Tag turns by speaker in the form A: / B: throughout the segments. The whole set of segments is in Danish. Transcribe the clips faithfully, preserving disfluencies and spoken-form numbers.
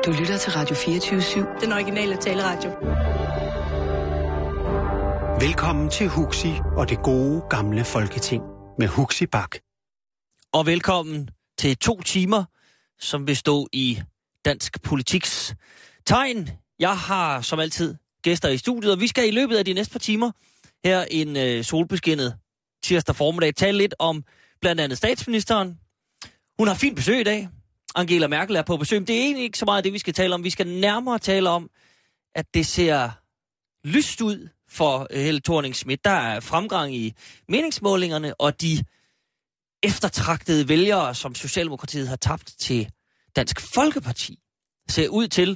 A: Du lytter til Radio fireogtyve syv.
B: Den originale taleradio.
C: Velkommen til Huxi og det gode gamle Folketing med Huxi Bak.
D: Og velkommen til to timer, som vil stå i dansk politiks tegn. Jeg har som altid gæster i studiet, og vi skal i løbet af de næste par timer her en øh, solbeskinnet tirsdag formiddag tale lidt om blandt andet statsministeren. Hun har fint besøg i dag. Angela Merkel er på besøg. Men det er egentlig ikke så meget det, vi skal tale om. Vi skal nærmere tale om, at det ser lyst ud for Helle Thorning-Schmidt. Der er fremgang i meningsmålingerne, og de eftertragtede vælgere, som Socialdemokratiet har tabt til Dansk Folkeparti, ser ud til,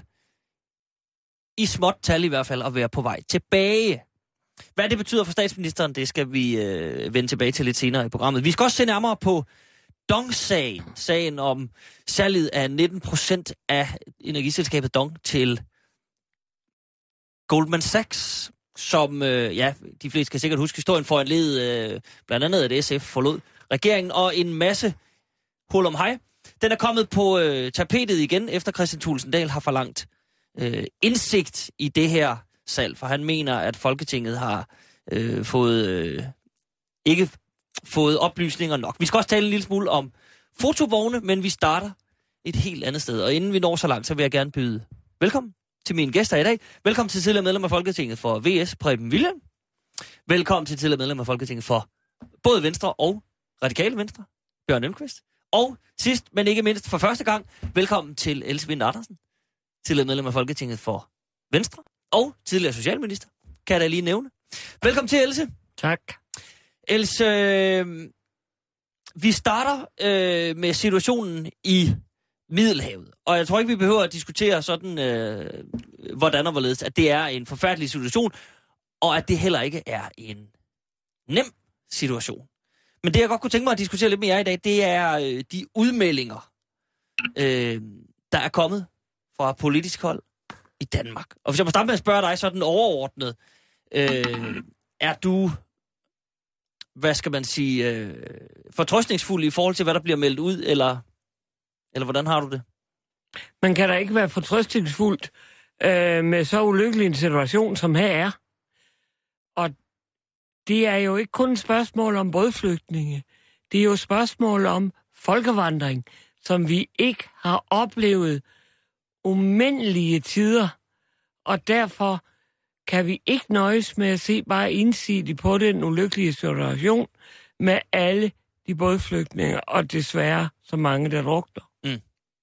D: i småt tal i hvert fald, at være på vej tilbage. Hvad det betyder for statsministeren, det skal vi øh, vende tilbage til lidt senere i programmet. Vi skal også se nærmere på Dong-sagen, sagen om salget af nitten procent af energiselskabet Dong til Goldman Sachs, som, øh, ja, de fleste kan sikkert huske historien for en led, øh, blandt andet at S F forlod regeringen, og en masse hul om hej. Den er kommet på øh, tapetet igen, efter Kristian Thulesen Dahl har forlangt øh, indsigt i det her salg, for han mener, at Folketinget har øh, fået øh, ikke fået oplysninger nok. Vi skal også tale en lille smule om fotovogne, men vi starter et helt andet sted. Og inden vi når så langt, så vil jeg gerne byde velkommen til mine gæster i dag. Velkommen til tidligere medlem af Folketinget for V S, Preben Wilhjelm. Velkommen til tidligere medlem af Folketinget for både Venstre og Radikale Venstre, Bjørn Elmqvist. Og sidst, men ikke mindst for første gang, velkommen til Else Wind Andersen, tidligere medlem af Folketinget for Venstre og tidligere socialminister, kan jeg da lige nævne. Velkommen til, Else.
E: Tak.
D: Else, øh, vi starter øh, med situationen i Middelhavet. Og jeg tror ikke, vi behøver at diskutere sådan, øh, hvordan og hvorledes, at det er en forfærdelig situation, og at det heller ikke er en nem situation. Men det, jeg godt kunne tænke mig at diskutere lidt med jer i dag, det er øh, de udmeldinger, øh, der er kommet fra politisk hold i Danmark. Og hvis jeg må starte med at spørge dig sådan overordnet, øh, er du, hvad skal man sige, øh, fortrøstningsfuld i forhold til, hvad der bliver meldt ud, eller, eller hvordan har du det?
E: Man kan da ikke være fortrøstningsfuldt øh, med så ulykkelig en situation, som her er. Og det er jo ikke kun et spørgsmål om bådflygtninge. Det er jo et spørgsmål om folkevandring, som vi ikke har oplevet umindelige tider. Og derfor kan vi ikke nøjes med at se bare indsidigt på den ulykkelige situation med alle de bådflygtninge, og desværre så mange, der drukner. Mm.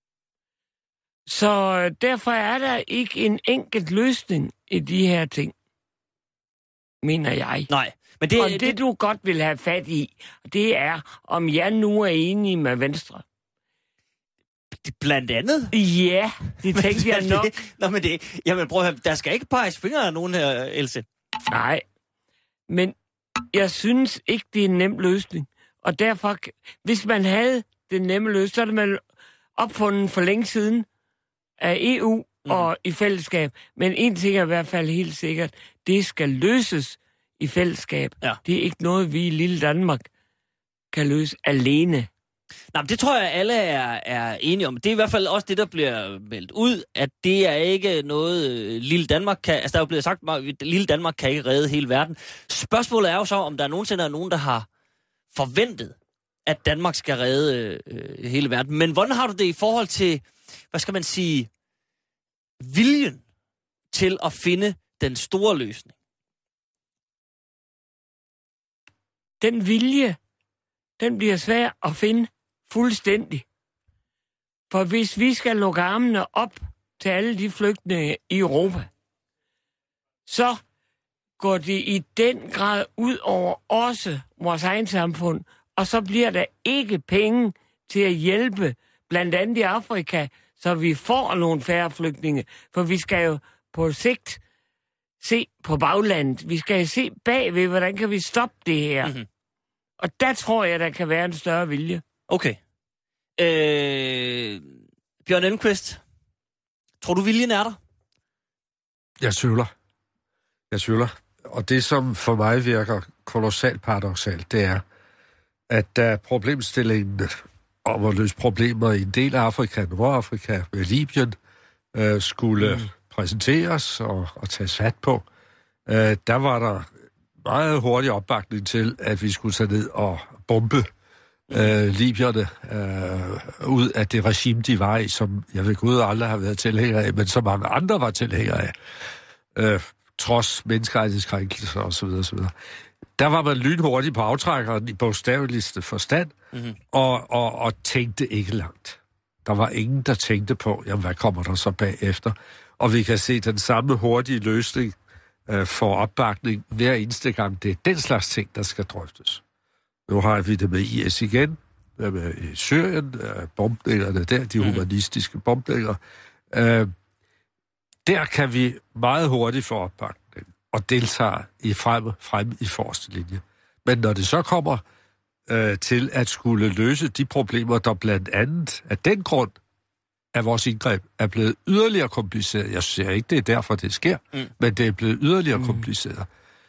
E: Så derfor er der ikke en enkelt løsning i de her ting, mener jeg.
D: Nej. Men det,
E: og det, det, du godt vil have fat i, det er, om jeg nu er enig med Venstre.
D: Blandt andet?
E: Ja, det tænkte jeg nok.
D: Det, nå, men det, jamen prøv at høre, der skal ikke peges fingre af nogen her, Else.
E: Nej, men jeg synes ikke, det er en nem løsning. Og derfor, hvis man havde den nemme løsning, så er det man opfundet for længe siden af E U mm. og i fællesskab. Men en ting er i hvert fald helt sikkert, det skal løses i fællesskab. Ja. Det er ikke noget, vi i lille Danmark kan løse alene.
D: Nej, men det tror jeg, alle er, er enige om. Det er i hvert fald også det, der bliver meldt ud, at det er ikke noget, øh, lille Danmark kan... Altså, der er jo blevet sagt, at lille Danmark kan ikke redde hele verden. Spørgsmålet er jo så, om der nogensinde er nogen, der har forventet, at Danmark skal redde øh, hele verden. Men hvordan har du det i forhold til, hvad skal man sige, viljen til at finde den store løsning?
E: Den vilje, den bliver svær at finde fuldstændig. For hvis vi skal lukke armene op til alle de flygtninge i Europa, så går det i den grad ud over også vores egen samfund, og så bliver der ikke penge til at hjælpe blandt andet i Afrika, så vi får nogle færre flygtninge. For vi skal jo på sigt se på baglandet. Vi skal se bagved, hvordan kan vi stoppe det her. Mm-hmm. Og der tror jeg, der kan være en større vilje.
D: Okay. Øh, Bjørn Elmqvist, tror du, viljen er der?
F: Jeg tvivler. Jeg tvivler. Og det, som for mig virker kolossalt paradoksalt, det er, at der problemstillingen om at løse problemer i en del af Afrika, Nordafrika, med Libyen, øh, skulle mm. præsenteres og, og tages fat på, øh, der var der meget hurtig opbakning til, at vi skulle tage ned og bombe øh, libyerne øh, ud af det regime, de var i, som jeg ved Gud aldrig har været tilhænger af, men så mange andre var tilhængere af, øh, trods menneskerettighedskrænkelser osv. osv. Der var man lynhurtigt på aftrækkeren i bogstaveligste forstand, mm-hmm. og, og, og tænkte ikke langt. Der var ingen, der tænkte på, jamen, hvad kommer der så bagefter? Og vi kan se den samme hurtige løsning øh, for opbakning hver eneste gang. Det er den slags ting, der skal drøftes. Nu har vi det med I S igen, med i Syrien, øh, bombningerne der, de humanistiske bombninger. Øh, der kan vi meget hurtigt få opbakning og deltager i frem, frem i forreste linje. Men når det så kommer øh, til at skulle løse de problemer, der blandt andet af den grund, at vores indgreb er blevet yderligere kompliceret. Jeg siger ikke, det er derfor, det sker, mm. men det er blevet yderligere mm. kompliceret.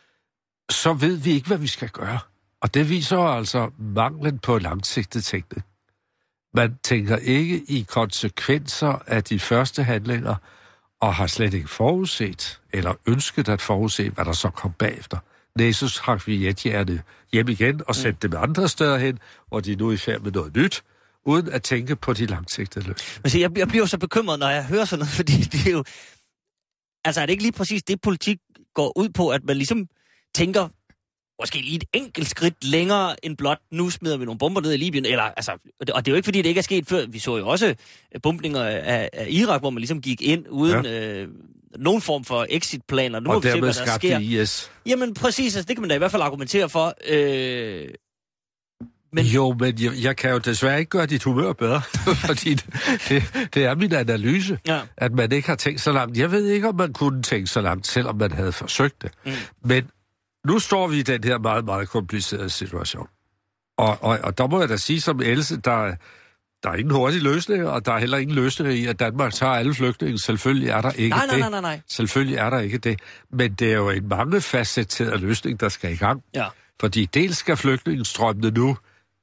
F: Så ved vi ikke, hvad vi skal gøre. Og det viser altså manglen på langsigtet tænkning. Man tænker ikke i konsekvenser af de første handlinger, og har slet ikke forudset, eller ønsket at forudse, hvad der så kom bagefter. Næsus har vi jetjerne hjem igen og sendt mm. dem andre steder hen, hvor de nu er i færd med noget nyt, uden at tænke på de langsigtede løsninger.
D: Men se, jeg, jeg bliver så bekymret, når jeg hører sådan noget, fordi det er jo... Altså, er det ikke lige præcis det, politik går ud på, at man ligesom tænker, måske lige et enkelt skridt længere end blot, nu smider vi nogle bomber ned i Libyen, eller, altså, og det er jo ikke, fordi det ikke er sket før. Vi så jo også bombninger af, af Irak, hvor man ligesom gik ind uden ja. øh, nogen form for exit-planer. Nu
F: og
D: må vi se, hvad der sker.
F: I S.
D: Jamen præcis, altså, det kan man da i hvert fald argumentere for. Øh,
F: men... Jo, men jeg, jeg kan jo desværre ikke gøre dit humør bedre, fordi det, det, det er min analyse, ja. At man ikke har tænkt så langt. Jeg ved ikke, om man kunne tænke så langt, selvom man havde forsøgt det. Mm. Men nu står vi i den her meget, meget komplicerede situation. Og, og, og der må jeg da sige som Else, der, der er ingen hurtige løsninger, og der er heller ingen løsninger i, at Danmark tager alle flygtninge. Selvfølgelig er der ikke
D: nej,
F: det.
D: Nej, nej, nej.
F: Selvfølgelig er der ikke det. Men det er jo en mangefacetteret løsning, der skal i gang.
D: Ja.
F: Fordi dels skal flygtningestrømmene nu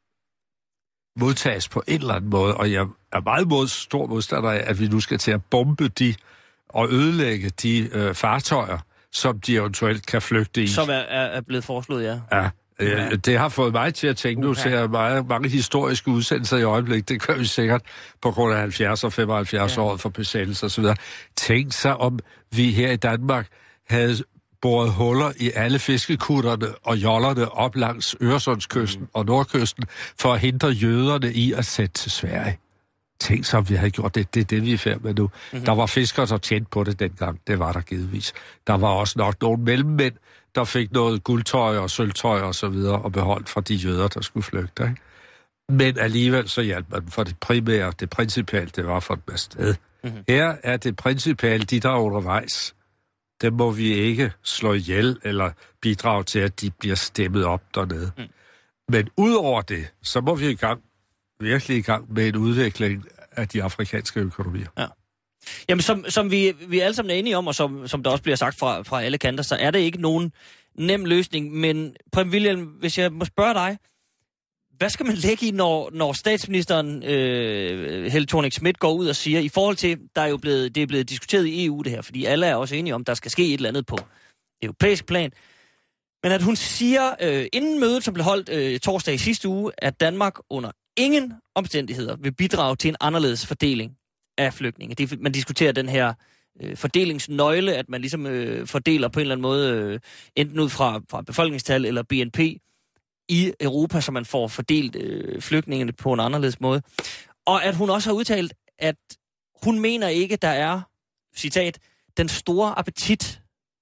F: modtages på en eller anden måde, og jeg er meget mod, stor modstander af, at vi nu skal til at bombe de og ødelægge de øh, fartøjer, som de eventuelt kan flygte i.
D: Som er, er blevet foreslået, ja.
F: Ja, øh, ja. Det har fået mig til at tænke, nu ser jeg meget, mange historiske udsendelser i øjeblikket, det gør vi sikkert på grund af halvfjerds og femoghalvfjerds ja. År for besættelse osv. Tænk sig, om vi her i Danmark havde boret huller i alle fiskekutterne og jollerne op langs Øresundskysten mm. og Nordkysten, for at hindre jøderne i at sætte til Sverige. Tænk så, om vi havde gjort det. Det er det, vi er færd med nu. Mm-hmm. Der var fiskere, der tjente på det dengang. Det var der givetvis. Der var også nok nogle mellemmænd, der fik noget guldtøj og sølvtøj og så videre, og beholdt fra de jøder, der skulle flygte. Ikke? Men alligevel så hjalp man for det primære, det principale, det var for dem afsted. Mm-hmm. Her er det principale, de der er undervejs. Det må vi ikke slå ihjel eller bidrage til, at de bliver stemmet op dernede. Mm. Men udover det, så må vi i gang virkelig i gang med en udvikling af de afrikanske økonomier. Ja.
D: Jamen, som, som vi, vi alle sammen er enige om, og som, som der også bliver sagt fra, fra alle kanter, så er det ikke nogen nem løsning. Men Preben Wilhjelm, hvis jeg må spørge dig, hvad skal man lægge i, når, når statsministeren øh, Helle Thorning-Schmidt går ud og siger, i forhold til, der er jo blevet, det er blevet diskuteret i E U det her, fordi alle er også enige om, der skal ske et eller andet på europæisk plan, men at hun siger, øh, inden mødet, som blev holdt øh, torsdag i sidste uge, at Danmark under ingen omstændigheder vil bidrage til en anderledes fordeling af flygtninge. Det, man diskuterer den her øh, fordelingsnøgle, at man ligesom øh, fordeler på en eller anden måde, øh, enten ud fra, fra befolkningstal eller B N P i Europa, så man får fordelt øh, flygtningene på en anderledes måde. Og at hun også har udtalt, at hun mener ikke, der er, citat, den store appetit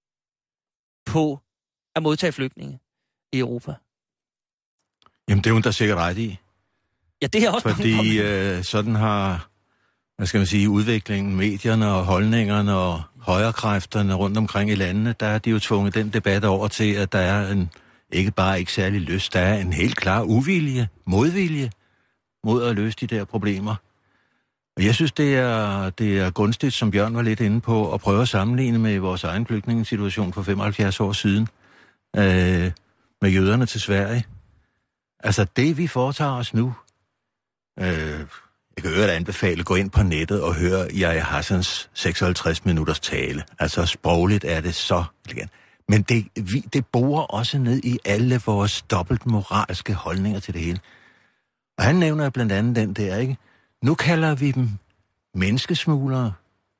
D: på at modtage flygtninge i Europa.
B: Jamen, det er hun da sikkert ret i.
D: Ja, det er også
B: fordi øh, sådan har, hvad skal man sige, udviklingen, medierne og holdningerne og højrekræfterne rundt omkring i landene, der er de jo tvunget den debat over til, at der er en, ikke bare ikke særlig lyst, der er en helt klar uvilje, modvilje mod at løse de der problemer. Og jeg synes, det er, det er gunstigt, som Bjørn var lidt inde på, at prøve at sammenligne med vores egen flygtningesituation for femoghalvfjerds år siden, øh, med jøderne til Sverige. Altså det, vi foretager os nu, øh, Jeg kan øvrigt anbefale, gå ind på nettet og høre Yahya Hassans seksoghalvtreds minutters tale. Altså sprogligt er det så elegant. Men det, vi, det borer også ned i alle vores dobbelt moralske holdninger til det hele. Og han nævner blandt andet den der, ikke? Nu kalder vi dem menneskesmuglere.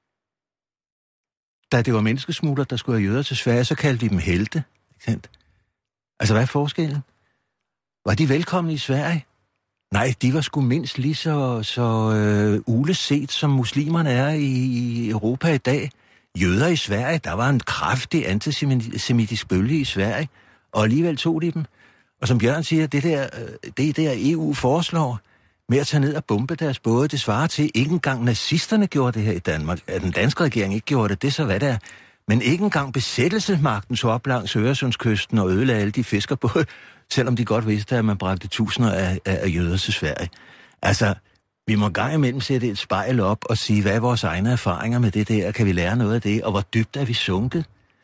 B: Da det var menneskesmuglere, der skulle have jøder til Sverige, så kaldte de dem helte. Altså, hvad er forskellen? Var de velkomne i Sverige? Nej, de var sgu mindst lige så, så øh, uleset, som muslimerne er i, i Europa i dag. Jøder i Sverige, der var en kraftig antisemitisk bølge i Sverige, og alligevel tog de dem. Og som Bjørn siger, det der, det der E U foreslår med at tage ned og bombe deres både, det svarer til, ikke engang nazisterne gjorde det her i Danmark. At den danske regering ikke gjorde det, det er så hvad det er. Men ikke engang besættelsesmagten så op langs Øresundskysten og ødelagde alle de fiskerbåde, selvom de godt vidste, at man bragte tusinder af, af, af jøder til Sverige. Altså, vi må gang imellem sætte et spejl op og sige, hvad er vores egne erfaringer med det der? Kan vi lære noget af det? Og hvor dybt er vi sunket?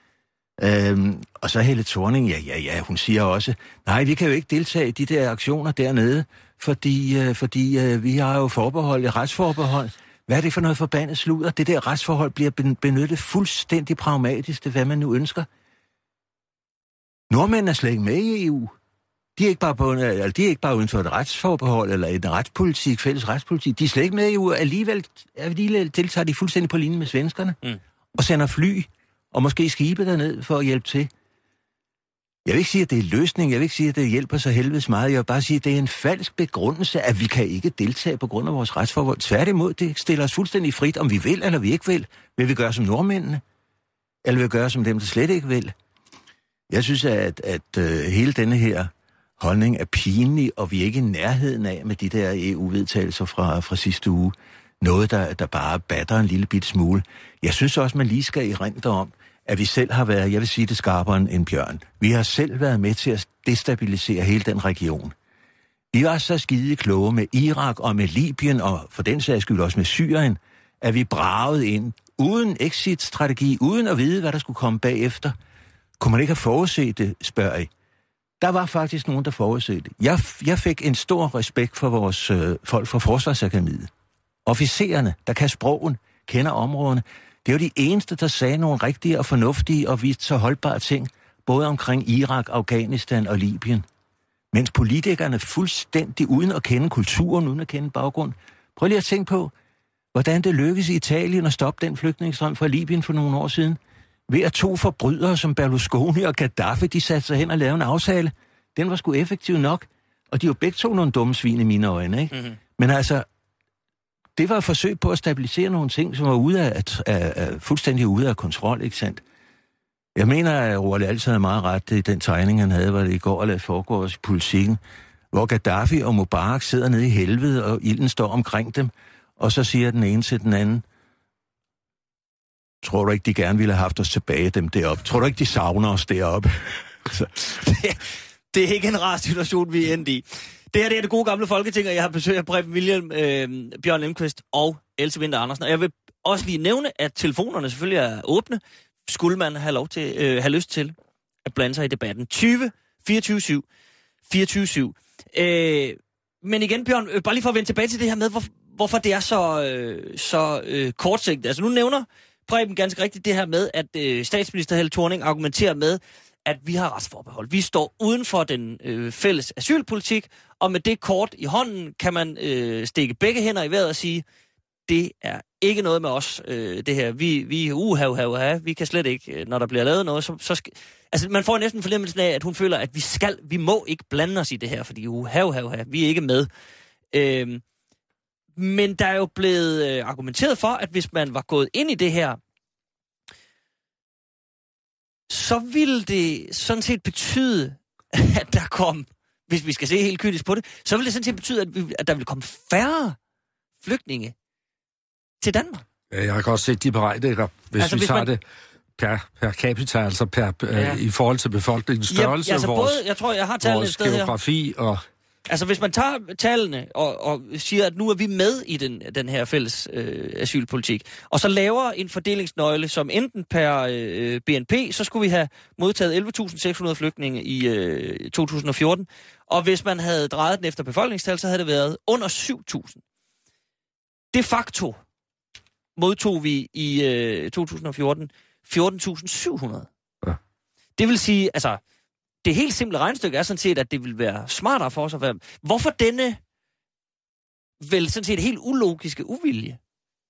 B: Øhm, og så Helle Thorning, ja, ja, ja, hun siger også, nej, vi kan jo ikke deltage i de der aktioner dernede, fordi, øh, fordi øh, vi har jo forbehold, et retsforbehold. Hvad er det for noget forbandet sludder? Det der retsforhold bliver benyttet fuldstændig pragmatisk, det hvad man nu ønsker. Nordmændene er slet ikke med i E U. De er ikke bare, på, altså, de er ikke bare uden for et retsforbehold eller en retspolitik, fælles retspolitik. De er slet ikke med i E U, alligevel, alligevel deltager de fuldstændig på linje med svenskerne mm. og sender fly og måske skibe derned for at hjælpe til. Jeg vil ikke sige, at det er løsning. Jeg vil ikke sige, at det hjælper så helvedes meget. Jeg vil bare sige, at det er en falsk begrundelse, at vi kan ikke deltage på grund af vores retsforhold. Tværtimod, det stiller os fuldstændig frit, om vi vil eller vi ikke vil. Vil vi gøre som nordmændene? Eller vil vi gøre som dem, der slet ikke vil? Jeg synes, at, at uh, hele denne her holdning er pinlig, og vi er ikke i nærheden af med de der E U-vedtagelser fra, fra sidste uge. Noget, der, der bare batter en lille bit smule. Jeg synes også, man lige skal erindre om, at vi selv har været, jeg vil sige det skarpere end Bjørn. Vi har selv været med til at destabilisere hele den region. Vi var så skide kloge med Irak og med Libyen, og for den sags skyld også med Syrien, at vi bragede ind uden exit-strategi, uden at vide, hvad der skulle komme bagefter. Kunne man ikke have forudset det, spørger I? Der var faktisk nogen, der forudsede det. Jeg, jeg fik en stor respekt for vores øh, folk fra Forsvarsakademiet. Officererne, der kan sprogen, kender områderne. Det var de eneste, der sagde nogle rigtige og fornuftige og vist så holdbare ting, både omkring Irak, Afghanistan og Libyen. Mens politikerne fuldstændig uden at kende kulturen, uden at kende baggrund. Prøv lige at tænke på, hvordan det lykkedes i Italien at stoppe den flygtningestrøm fra Libyen for nogle år siden. Ved at to forbrydere som Berlusconi og Gaddafi, de satte sig hen og lavede en aftale. Den var sgu effektiv nok, og de var begge to nogle dumme svin i mine øjne, ikke? Mm-hmm. Men altså, det var et forsøg på at stabilisere nogle ting, som var ude af, af, af, fuldstændig ude af kontrol, ikke sandt? Jeg mener, at Roald altid havde meget ret i den tegning, han havde, hvor det i går og lade foregå i politikken, hvor Gaddafi og Mubarak sidder nede i helvede, og ilden står omkring dem, og så siger den ene til den anden, tror du ikke, de gerne ville have haft os tilbage, dem deroppe? Tror du ikke, de savner os deroppe?
D: det, det er ikke en rar situation, vi er endt i. Det her det er det gode gamle Folketing, og jeg har besøgt af Preben Wilhjelm, øh, Bjørn Lindqvist og Else Winther Andersen. Og jeg vil også lige nævne, at telefonerne selvfølgelig er åbne. Skulle man have lov til, øh, have lyst til at blande sig i debatten. tyve fireogtyve syv fireogtyve syv. Øh, men igen, Bjørn, øh, bare lige for at vende tilbage til det her med, hvor, hvorfor det er så, øh, så øh, kortsigtet. Altså nu nævner Preben ganske rigtigt det her med, at øh, statsminister Helle Thorning argumenterer med, at vi har retsforbehold. Vi står uden for den øh, fælles asylpolitik, og med det kort i hånden kan man øh, stikke begge hænder i vejret og sige, det er ikke noget med os, øh, det her. Vi, vi uha, uha, uha, vi kan slet ikke, når der bliver lavet noget, så, så skal... Altså, man får næsten fornemmelsen af, at hun føler, at vi skal, vi må ikke blande os i det her, fordi uha, uha, uha, vi er ikke med. Øh, men der er jo blevet øh, argumenteret for, at hvis man var gået ind i det her, så ville det sådan set betyde, at der kom, hvis vi skal se helt kritisk på det, så ville det sådan set betyde, at, vi, at der ville komme færre flygtninge til Danmark.
F: Ja, jeg har godt set de beregninger, hvis altså, vi hvis tager man... det per, per capita, altså per, ja. øh, i forhold til befolkningens størrelse, ja, altså vores, både, jeg tror, jeg har tallene vores geografi her. Og... Altså, hvis man tager tallene og, og siger, at nu er vi med i den, den her fælles øh, asylpolitik, og så laver en fordelingsnøgle, som enten per øh, B N P, så skulle vi have modtaget elleve tusind seks hundrede flygtninge i øh, to tusind og fjorten, og hvis man havde drejet den efter befolkningstal, så havde det været under syv tusind.
D: De facto modtog vi i øh, to tusind og fjorten fjorten tusind syv hundrede.
F: Ja.
D: Det vil sige, altså, det helt simple regnestykke er sådan set, at det vil være smartere for os at være... Hvorfor denne vel sådan set helt ulogiske uvilje?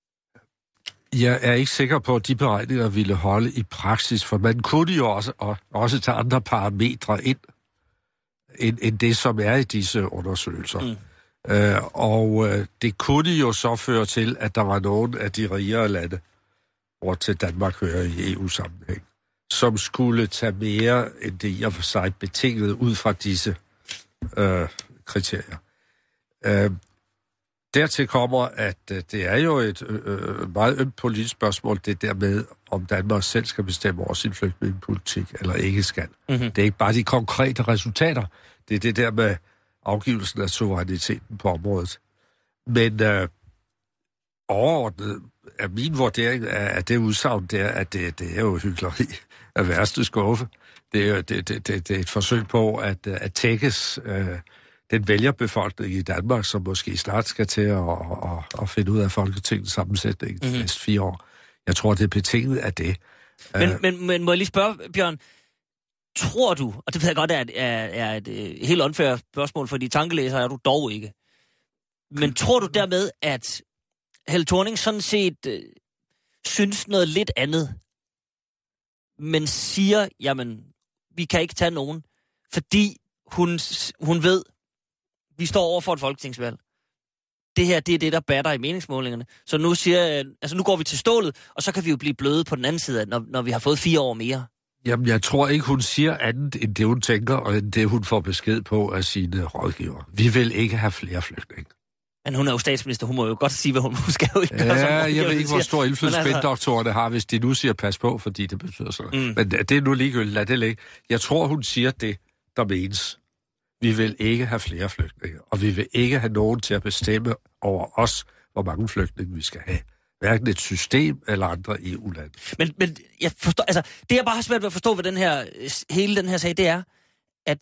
F: Jeg er ikke sikker på, at de beregninger ville holde i praksis, for man kunne jo også, og, også tage andre parametre ind, end, end det, som er i disse undersøgelser. Mm. Øh, og øh, det kunne jo så føre til, at der var nogle af de rigere lande, hvor til Danmark hører i E U-sammenhæng, som skulle tage mere end det i og for sig betinget ud fra disse øh, kriterier. Øh, dertil kommer, at øh, det er jo et øh, meget ømt politisk spørgsmål, det der med, om Danmark selv skal bestemme over sin flygtningepolitik, eller ikke skal. Mm-hmm. Det er ikke bare de konkrete resultater, det er det der med afgivelsen af suveræniteten på området. Men øh, overordnet er min vurdering af, af det udsagn, det er, at det, det er jo hykleri af værste skuffe. Det er, det, det, det, det er et forsøg på at, at tækkes øh, den vælgerbefolkning i Danmark, som måske snart skal til at, at, at finde ud af Folketingets sammensætning mm-hmm. de næste fire år. Jeg tror, det er betinget af det.
D: Men, uh, men, men må jeg lige spørge, Bjørn, tror du, og det ved jeg godt er, er, er et uh, helt unfair spørgsmål, for de tankelæsere er du dog ikke, men tror du dermed, at Helle Thorning sådan set uh, synes noget lidt andet, men siger, jamen, vi kan ikke tage nogen, fordi hun, hun ved, vi står over for et folketingsvalg. Det her, det er det, der batter i meningsmålingerne. Så nu siger, altså nu går vi til stålet, og så kan vi jo blive bløde på den anden side, når, når vi har fået fire år mere.
F: Jamen, jeg tror ikke, hun siger andet end det, hun tænker, og end det, hun får besked på af sine rådgivere. Vi vil ikke have flere flygtninge.
D: Men hun er jo statsminister, hun må jo godt sige, hvad hun skal jo ikke gøre.
F: Ja, jeg ved ikke, hvor stor indflydelse altså... spændoktorerne har, hvis de nu siger, pas på, fordi det betyder sådan. Mm. Men det er nu ligegyldigt, lad det ligge. Jeg tror, hun siger det, der menes. Vi vil ikke have flere flygtninge, og vi vil ikke have nogen til at bestemme over os, hvor mange flygtninge vi skal have. Hverken et system eller andre E U-lande.
D: Men, men jeg forstår, altså, det jeg bare har svært ved at forstå ved den her, hele den her sag, det er, at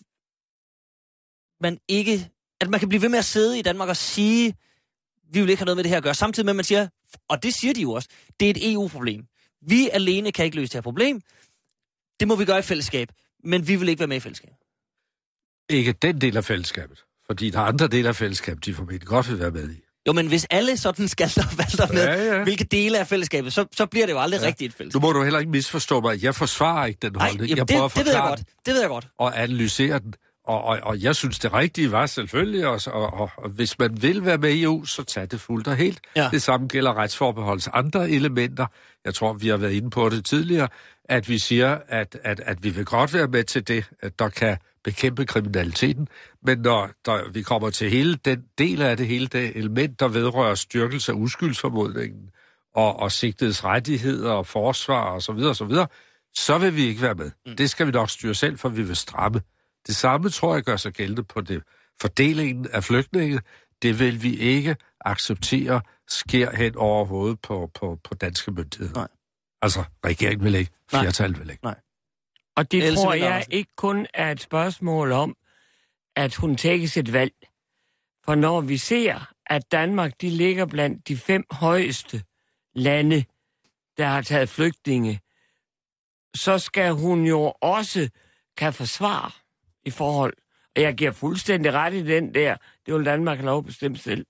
D: man ikke, at man kan blive ved med at sidde i Danmark og sige, vi vil ikke have noget med det her at gøre, samtidig med, at man siger, og det siger de jo også, det er et E U-problem. Vi alene kan ikke løse det her problem. Det må vi gøre i fællesskab, men vi vil ikke være med i fællesskab.
F: Ikke den del af fællesskabet, fordi der er andre dele af fællesskabet, de formentlig godt vil være med i.
D: Jo, men hvis alle sådan skal der valgte med, ja, ja. hvilke dele af fællesskabet, så, så bliver det jo aldrig ja. rigtigt et fællesskab.
F: Nu må du heller ikke misforstå mig. Jeg forsvarer ikke den holdning.
D: Ej,
F: jeg
D: det,
F: prøver at
D: det ved jeg godt. Det ved jeg godt.
F: Og analysere den. Og, og, og jeg synes, det rigtige var selvfølgelig også, og, og, og hvis man vil være med i E U, så tag det fuldt og helt. Ja. Det samme gælder retsforbeholdets andre elementer. Jeg tror, vi har været inde på det tidligere, at vi siger, at, at, at vi vil godt være med til det, at der kan bekæmpe kriminaliteten, men når der, vi kommer til hele den del af det, hele det element, der vedrører styrkelse af uskyldsformodningen og, og sigtedes rettigheder og forsvar og så videre, og så videre, så vil vi ikke være med. Mm. Det skal vi nok styre selv, for vi vil stramme. Det samme tror jeg gør sig gældende på det fordelingen af flygtninge. Det vil vi ikke acceptere sker hen over hovedet på, på, på danske myndigheder. Nej. Altså, regeringen vil ikke, flertallet vil ikke.
D: Nej.
E: Og det Else tror jeg ikke kun er et spørgsmål om, at hun tækkes et valg. For når vi ser, at Danmark de ligger blandt de fem højeste lande, der har taget flygtninge, så skal hun jo også kan forsvare i forhold. Og jeg giver fuldstændig ret i den der. Det vil Danmark have lov at bestemme selv.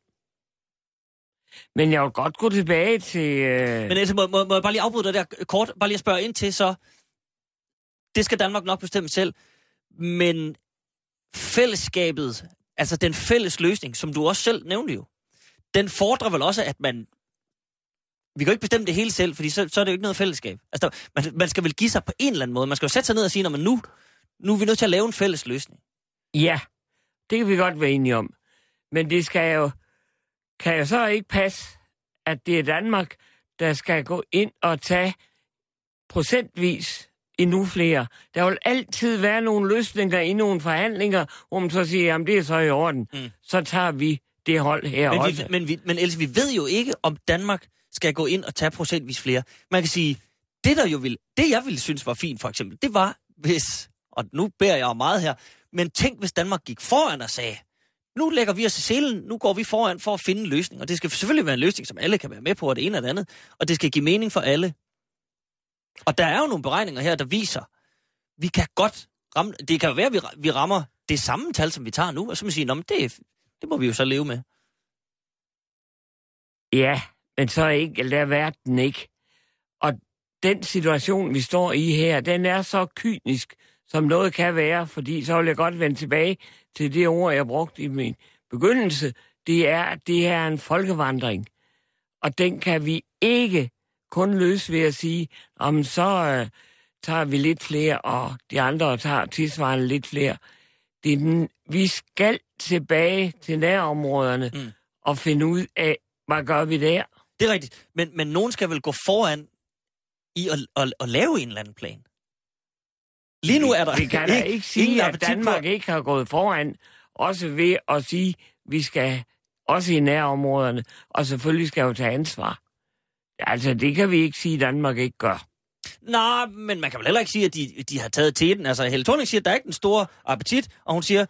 E: Men jeg vil godt gå tilbage til... Øh...
D: Men altså, må, må, må jeg bare lige afbryde dig der kort? Bare lige at spørge ind til, så... Det skal Danmark nok bestemme selv. Men fællesskabet, altså den fælles løsning, som du også selv nævnte jo, den fordrer vel også, at man... Vi kan jo ikke bestemme det hele selv, fordi så, så er det jo ikke noget fællesskab. Altså, man, man skal vel give sig på en eller anden måde. Man skal jo sætte sig ned og sige, at nu, nu er vi nødt til at lave en fælles løsning.
E: Ja, det kan vi godt være enige om. Men det skal jo... Kan jo så ikke passe, at det er Danmark, der skal gå ind og tage procentvis endnu flere. Der vil altid være nogle løsninger i nogle forhandlinger, hvor man så siger, jamen det er så i orden. Mm. Så tager vi det hold her
D: men
E: også.
D: Vi, men, vi, men ellers, vi ved jo ikke, om Danmark skal gå ind og tage procentvis flere. Man kan sige, det der jo vil, det jeg ville synes var fint for eksempel, det var hvis, og nu beder jeg meget her, men tænk hvis Danmark gik foran og sagde, Nu lægger vi os i selen, nu går vi foran for at finde en løsning. Og det skal selvfølgelig være en løsning, som alle kan være med på, og det ene og det andet. Og det skal give mening for alle. Og der er jo nogle beregninger her, der viser, vi kan godt ramme, det kan være, at vi, vi rammer det samme tal, som vi tager nu, og så må man sige, det, det må vi jo så leve med.
E: Ja, men så enkelt er verden ikke. Og den situation, vi står i her, den er så kynisk, som noget kan være, fordi så vil jeg godt vende tilbage til det ord, jeg brugte i min begyndelse. Det er, at det her er en folkevandring. Og den kan vi ikke kun løse ved at sige, om så øh, tager vi lidt flere, og de andre tager tilsvarende lidt flere. Det er den, vi skal tilbage til nærområderne mm. og finde ud af, hvad gør vi der?
D: Det er rigtigt, men, men nogen skal vel gå foran i at, at, at lave en eller anden plan. Lige nu er der...
E: Vi kan da ikke sige, at Danmark på... ikke har gået foran, også ved at sige, at vi skal også i nærområderne, og selvfølgelig skal jo tage ansvar. Altså, det kan vi ikke sige, at Danmark ikke gør.
D: Nej, men man kan vel heller ikke sige, at de, de har taget teten. Altså, Helle Thorning siger, at der er ikke den store appetit, og hun siger,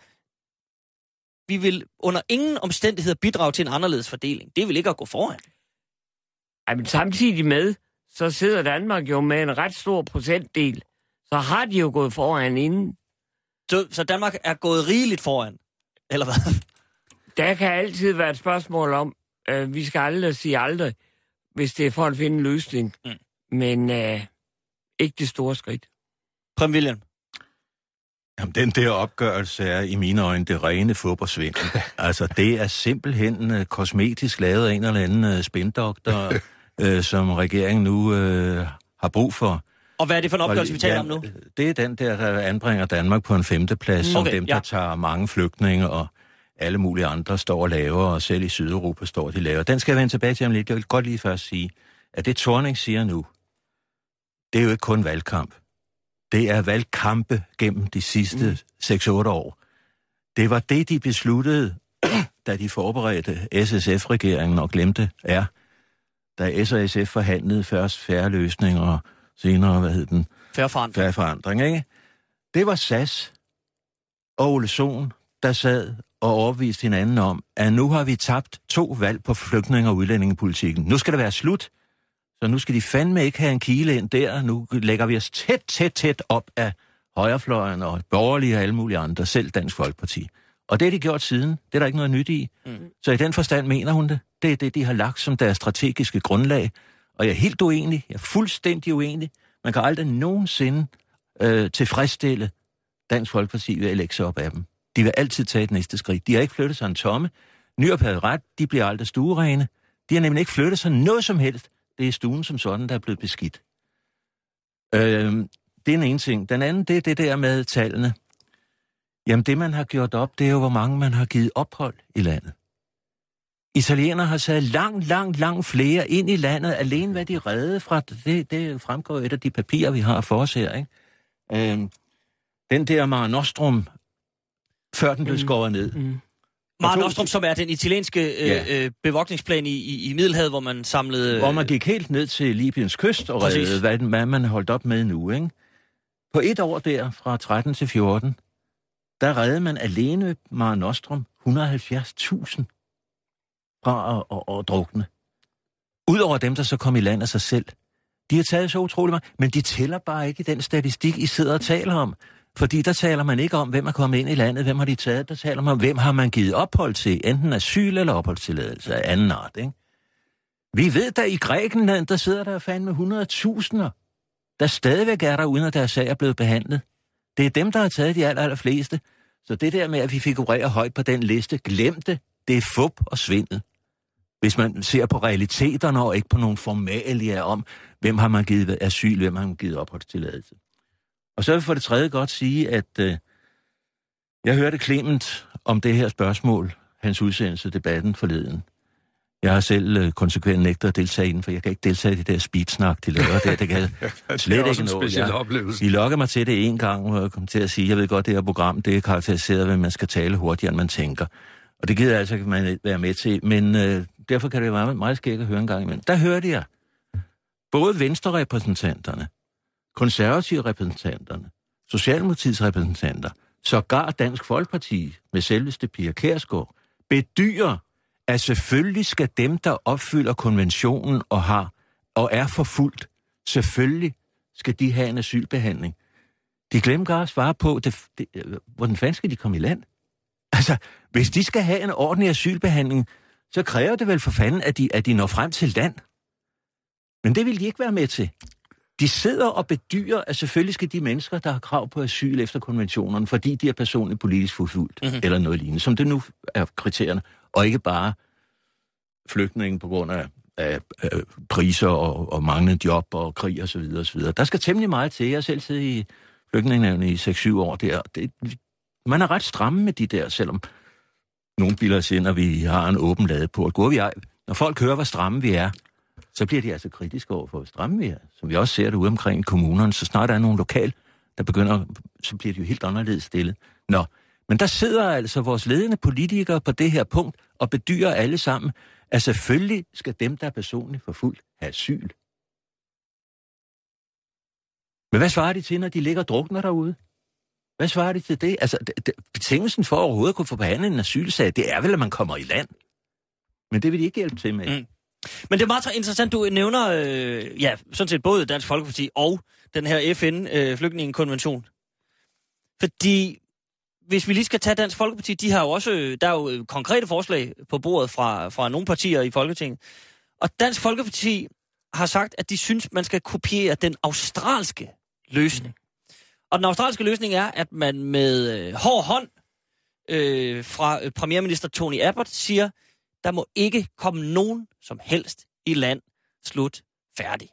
D: vi vil under ingen omstændigheder bidrage til en anderledes fordeling. Det vil ikke at gå foran.
E: Ej, men samtidig med, så sidder Danmark jo med en ret stor procentdel. Så har de jo gået foran inden.
D: Så, så Danmark er gået rigeligt foran? Eller hvad?
E: Der kan altid være et spørgsmål om, øh, vi skal aldrig sige aldrig, hvis det er for at finde en løsning. Mm. Men øh, ikke det store skridt.
D: Prem William?
B: Jamen, den der opgørelse er i mine øjne det rene fodboldsvindel. Altså, det er simpelthen uh, kosmetisk lavet af en eller anden uh, spindoktor, uh, som regeringen nu uh, har brug for.
D: Og hvad er det for en opgørelse, vi taler ja, om nu?
B: Det er den der, der anbringer Danmark på en femteplads, som okay, dem, der ja. tager mange flygtninge og alle mulige andre står og laver, og selv i Sydeuropa står de laver. Den skal jeg vende tilbage til om lidt. Jeg vil godt lige først sige, at det Thorning siger nu, det er jo ikke kun valgkamp. Det er valgkampe gennem de sidste mm. seks otte år. Det var det, de besluttede, da de forberedte S S F-regeringen og glemte er, da S og S F forhandlede først færre løsninger og senere, hvad hed den?
D: Færre forandring.
B: Færre forandring, ikke? Det var S A S og Ole Sohn, der sad og overbeviste hinanden om, at nu har vi tabt to valg på flygtninge- og udlændingepolitikken. Nu skal det være slut. Så nu skal de fandme ikke have en kile ind der. Nu lægger vi os tæt, tæt, tæt op af højrefløjen og borgerlige og alle mulige andre, selv Dansk Folkeparti. Og det har de gjort siden. Det er der ikke noget nyt i. Mm. Så i den forstand mener hun det. Det er det, de har lagt som deres strategiske grundlag. Og jeg er helt uenig. Jeg er fuldstændig uenig. Man kan aldrig nogensinde øh, tilfredsstille Dansk Folkeparti ved at lægge sig op af dem. De vil altid tage et næste skridt. De har ikke flyttet sig en tomme. Nyrup havde ret. De bliver aldrig stuerene. De har nemlig ikke flyttet sig noget som helst. Det er stuen som sådan, der er blevet beskidt. Øh, det er en ene ting. Den anden, det er det der med tallene. Jamen, det man har gjort op, det er jo, hvor mange man har givet ophold i landet. Italienere har sat langt, langt, langt flere ind i landet, alene hvad de redde fra. Det, det fremgår et af de papirer, vi har for os her, ikke? Øh, den der Mare Nostrum, før den blev skåret ned. Mm.
D: Mare Nostrum, som er den italienske øh, ja. øh, bevogtningsplan i, i, i Middelhavet, hvor man samlede... Øh...
B: Hvor man gik helt ned til Libyens kyst og reddede, hvad, hvad man holdt op med nu, ikke? På et år der, fra tretten til fjorten, der reddede man alene Mare Nostrum et hundrede og halvfjerds tusind fra at, at, at drukne. Udover dem, der så kom i land af sig selv. De har taget så utroligt meget, men de tæller bare ikke den statistik, I sidder og taler om. Fordi der taler man ikke om, hvem er kommet ind i landet, hvem har de taget. Der taler man om, hvem har man givet ophold til, enten asyl eller opholdstilladelse af anden art, ikke? Vi ved, der i Grækenland, der sidder der fandme hundrede tusinder, der stadigvæk er der, uden at deres sag er blevet behandlet. Det er dem, der har taget de aller, aller fleste. Så det der med, at vi figurerer højt på den liste, glem det. Det er fup og svindel. Hvis man ser på realiteterne og ikke på nogle formalier om, hvem har man givet asyl, hvem har man givet opholdstilladelse. Og så vil jeg for det tredje godt sige, at øh, jeg hørte Clement om det her spørgsmål, hans udsendelse, debatten forleden. Jeg har selv øh, konsekvent nægtet at deltage i den, for jeg kan ikke deltage i det der speedsnak, de laver der. Det kan slet ikke nå. Jeg, de lokker mig til det en gang, og jeg kom til at sige, jeg ved godt, det her program, det er karakteriseret ved, at man skal tale hurtigere, end man tænker. Og det gider jeg altså ikke man være med til, men øh, derfor kan det være meget, meget skægt at høre en gang imellem. Der hørte jeg både Venstre-repræsentanterne, konservative repræsentanterne, Socialdemokratiets repræsentanter, sågar Dansk Folkeparti med selveste Pia Kjærsgaard, bedyrer, at selvfølgelig skal dem, der opfylder konventionen og har og er forfulgt, selvfølgelig skal de have en asylbehandling. De glemte bare at svare på, det, det, hvordan fanden skal de komme i land? Altså, hvis de skal have en ordentlig asylbehandling, så kræver det vel for fanden, at de, at de når frem til land. Men det vil de ikke være med til. De sidder og bedyrer, at selvfølgelig skal de mennesker, der har krav på asyl efter konventionerne, fordi de er personligt politisk forfulgt, mm-hmm. eller noget lignende, som det nu er kriterierne, og ikke bare flygtninge på grund af, af, af priser og, og manglende job og krig og så videre og så videre. Der skal temmelig meget til. Jeg har selv siddet i flygtningenævnet i seks syv år der. Det, man er ret stramme med de der, selvom nogle bilder os ind, og vi har en åben ladeport. Går vi, når folk hører, hvor stramme vi er, så bliver de altså kritiske over for, hvor stramme vi er. Som vi også ser det ude omkring i kommunerne, så snart der er nogle lokal, der begynder, så bliver de jo helt anderledes stillet. Nå, men der sidder altså vores ledende politikere på det her punkt, og bedyrer alle sammen, at selvfølgelig skal dem, der er personligt forfulgt, have asyl. Men hvad svarer de til, når de ligger og drukner derude? Hvad svarer de til det? Altså, det, det, betingelsen for overhovedet at kunne få behandlet en asylsag, det er vel, at man kommer i land. Men det vil de ikke hjælpe til med.
D: Mm. Men det er meget interessant, du nævner, øh, ja, sådan set både Dansk Folkeparti og den her F N-flygtningekonvention. Øh, Fordi, hvis vi lige skal tage Dansk Folkeparti, de har jo også, der er jo konkrete forslag på bordet fra, fra nogle partier i Folketinget. Og Dansk Folkeparti har sagt, at de synes, man skal kopiere den australske løsning. Og den australske løsning er, at man med øh, hård hånd øh, fra øh, premierminister Tony Abbott siger, der må ikke komme nogen som helst i land. Slut. Færdig.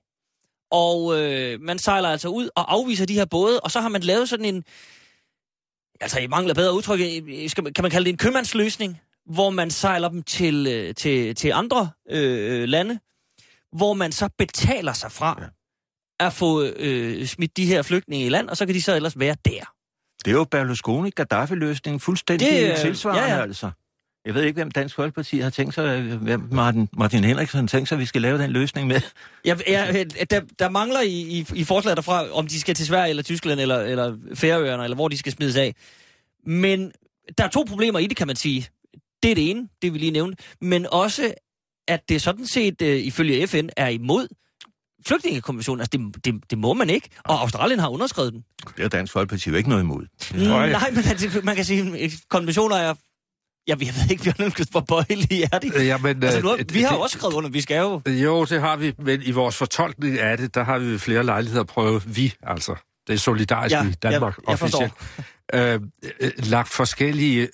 D: Og øh, man sejler altså ud og afviser de her både, og så har man lavet sådan en, altså i mangler bedre udtryk, skal, kan man kalde det en købmandsløsning, hvor man sejler dem til, til, til andre øh, lande, hvor man så betaler sig fra ja. at få øh, smidt de her flygtninge i land, og så kan de så ellers være der.
B: Det er jo Berlusconi-Gaddafi-løsningen fuldstændig det, tilsvarende, ja, ja. altså. Jeg ved ikke, hvem Dansk Folkeparti har tænkt sig, hvem Martin, Martin Henriksen har tænkt sig, at vi skal lave den løsning med. Ja, ja, der, der mangler i, i, i forslaget derfra, om de skal til Sverige eller Tyskland eller, eller Færøerne, eller hvor de skal smides af. Men der er to problemer i det, kan man sige. Det er det ene, det vi lige nævnte. Men også, at det sådan set, uh, ifølge F N, er imod flygtningekonventionen. Altså, det, det, det må man ikke. Og Australien har underskrevet den. Det er Dansk Folkeparti jo ikke noget imod. Nej, men altså, man kan sige, at konventioner er... Ja, jeg ved ikke, vi har nødt hvor bøjelige er de. Ja, men, altså, nu, vi har det, også skrevet under, vi skal jo...
F: Jo, det har vi, men i vores fortolkning af det, der har vi flere lejligheder prøvet, vi altså, det er solidarisk ja, i Danmark jeg, jeg officielt, øh, lagt forskellige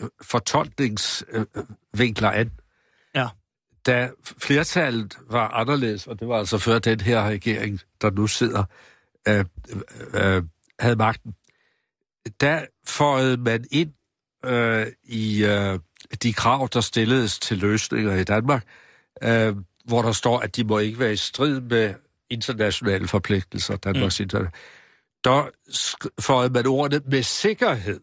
F: fortolkningsvinkler an. Ja. Da flertallet var anderledes, og det var altså før den her regering, der nu sidder, øh, øh, havde magten, der føjede man ind øh, i... Øh, de krav, der stilledes til løsninger i Danmark, øh, hvor der står, at de må ikke være i strid med internationale forpligtelser. Danmarks mm. internet. Der føjede man ordene med sikkerhed.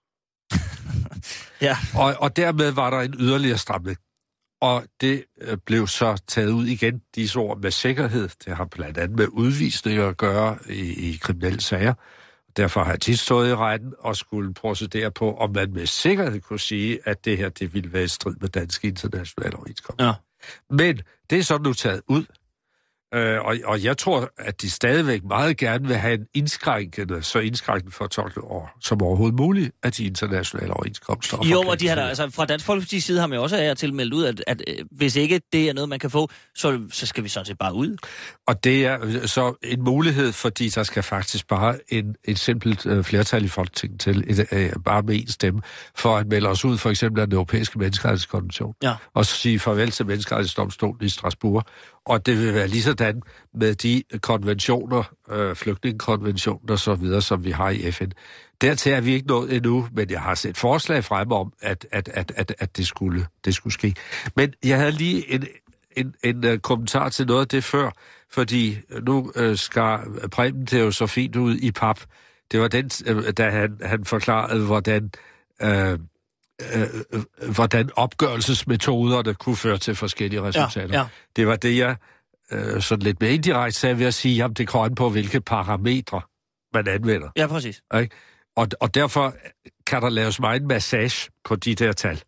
F: ja. og, og dermed var der en yderligere stramning. Og det øh, blev så taget ud igen, disse ord med sikkerhed. Det har blandt andet med udvisninger at gøre i, i kriminelle sager. Derfor har jeg tit stået i retten og skulle procedere på, om man med sikkerhed kunne sige, at det her det ville være i strid med danske internationale overenskomster. Ja. Men det er så nu taget ud. Øh, og, og jeg tror, at de stadigvæk meget gerne vil have en indskrænkende, så indskrænkende fortolkning som overhovedet muligt af de internationale overenskomster.
D: Jo, og de har der, altså fra Dansk Folkepartis side har man jo også her tilmeldt ud, at, at, at hvis ikke det er noget, man kan få, så, så skal vi sådan set bare ud.
F: Og det er så en mulighed, fordi der skal faktisk bare en, et simpelt uh, flertal i Folketinget til, et, uh, bare med en stemme, for at melde os ud for eksempel af den europæiske menneskerettighedskonvention, ja. Og så sige farvel til menneskerettighedsdomstolen i Strasbourg. Og det vil være lige sådan med de konventioner, øh, flygtningekonventioner og så videre, som vi har i F N. Dertil er vi ikke nået endnu, men jeg har set forslag frem om, at, at, at, at, at det, skulle, det skulle ske. Men jeg havde lige en, en, en, en kommentar til noget af det før, fordi nu øh, skal Preben det jo så fint ud i pap. Det var den, øh, da han, han forklarede, hvordan... Øh, Øh, øh, hvordan opgørelsesmetoderne kunne føre til forskellige resultater. Ja, ja. Det var det, jeg øh, sådan lidt mere indirekte sagde ved at sige, at det kommer an på, hvilke parametre man anvender.
D: Ja, præcis.
F: Okay? Og, og derfor kan der laves meget massage på de der tal.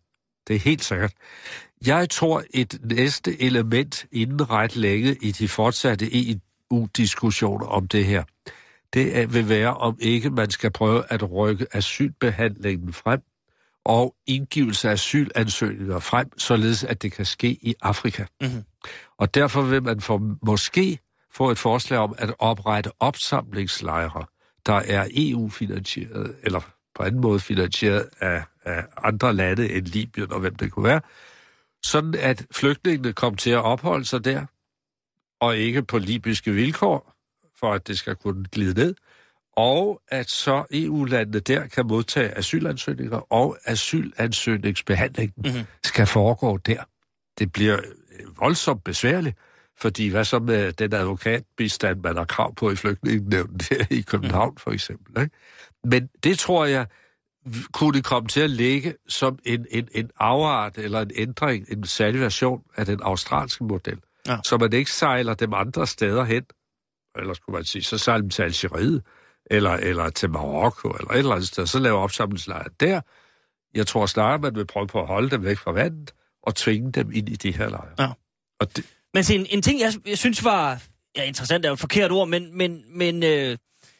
F: Det er helt sikkert. Jeg tror, et næste element inden ret længe i de fortsatte E U-diskussioner om det her, det vil være, om ikke man skal prøve at rykke asylbehandlingen frem og indgivelse af asylansøgninger frem, således at det kan ske i Afrika. Mm-hmm. Og derfor vil man for, måske få et forslag om at oprette opsamlingslejre, der er E U-finansieret, eller på anden måde finansieret af, af andre lande end Libyen og hvem det kunne være, sådan at flygtningene kom til at opholde sig der, og ikke på libyske vilkår, for at det skal kunne glide ned, og at så E U-landene der kan modtage asylansøgninger, og asylansøgningsbehandlingen mm-hmm. skal foregå der. Det bliver voldsomt besværligt, fordi hvad så med den advokatbistand, man har krav på i flygtningenævnet der i København mm. for eksempel. Ikke? Men det tror jeg kunne komme til at ligge som en, en, en afart eller en ændring, en særlig version af den australske model, ja. Så man ikke sejler dem andre steder hen, eller skulle man sige, så sejler dem til Algeriet, eller, eller til Marokko, eller et eller andet sted, så laver opsamlingslejre der. Jeg tror snarere, man vil prøve på at holde dem væk fra vandet, og tvinge dem ind i de her lejre.
D: Ja.
F: Og det...
D: Men så en, en ting, jeg, jeg synes var ja, interessant, er jo et forkert ord, men, men, men øh,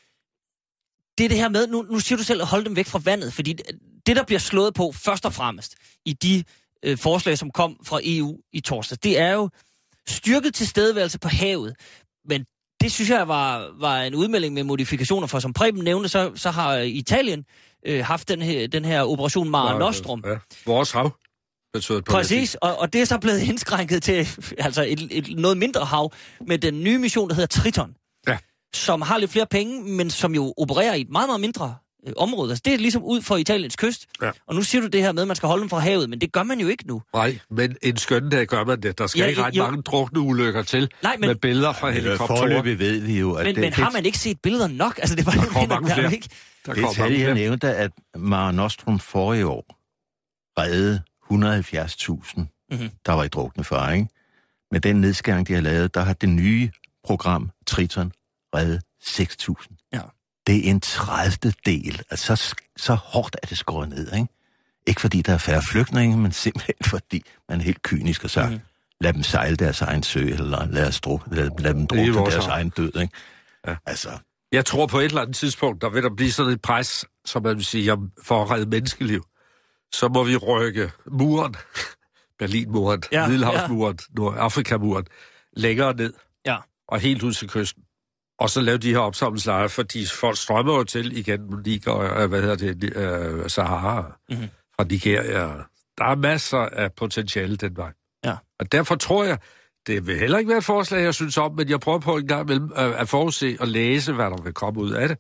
D: det er det her med, nu, nu siger du selv at holde dem væk fra vandet, fordi det, der bliver slået på først og fremmest i de øh, forslag, som kom fra E U i torsdag, det er jo styrket tilstedeværelse på havet. Men det synes jeg var, var en udmelding med modifikationer, for som Preben nævnte, så, så har Italien øh, haft den her, den her operation Mare Nostrum.
F: Ja, vores hav.
D: Præcis, og, og det er så blevet indskrænket til altså et, et noget mindre hav med den nye mission, der hedder Triton,
F: ja.
D: Som har lidt flere penge, men som jo opererer i et meget, meget mindre øh, område. Altså det er ligesom ud for Italiens kyst,
F: ja.
D: Og nu siger du det her med, at man skal holde dem fra havet, men det gør man jo ikke nu.
F: Nej, men en skøn dag gør man det. Der skal ja, ikke ret jo. mange drukne ulykker til Nej, men, med billeder fra helikopterer.
B: Forløbig ved vi jo, at
D: men,
B: det...
D: men har man ikke set billeder nok? Altså det var
F: der kommer mange flere.
D: Ikke.
B: Der det tal, jeg nævnte, at Mare Nostrum forrige år reddede et hundrede og halvfjerds tusind, mm-hmm. der var i drukne far, ikke? Med den nedskæring, de har lavet, der har det nye program, Triton, reddet seks tusind.
D: Ja.
B: Det er en tredive del. Altså, så, så hårdt er det skåret ned, ikke? Ikke fordi der er færre flygtninge, men simpelthen fordi man er helt kynisk og sagt, mm-hmm. lad dem sejle deres egen sø, eller lad, os dru- lad, lad dem drukne deres har. egen død, ikke?
F: Ja.
B: Altså...
F: Jeg tror på et eller andet tidspunkt, der vil der blive sådan et pres, som man vil sige, for at redde menneskeliv. Så må vi rykke muren, Berlinmuren, ja, Middelhavsmuren, ja. Nordafrikamuren, længere ned,
D: ja.
F: Og helt ud til kysten. Og så lave de her opsamlingslejre, fordi folk strømmer jo til igen, Niger, hvad hedder det, uh, Sahara, mm-hmm. fra Nigeria. Der er masser af potentiale den vej.
D: Ja.
F: Og derfor tror jeg, det vil heller ikke være et forslag, jeg synes om, men jeg prøver på en gang imellem at forudse og læse, hvad der vil komme ud af det.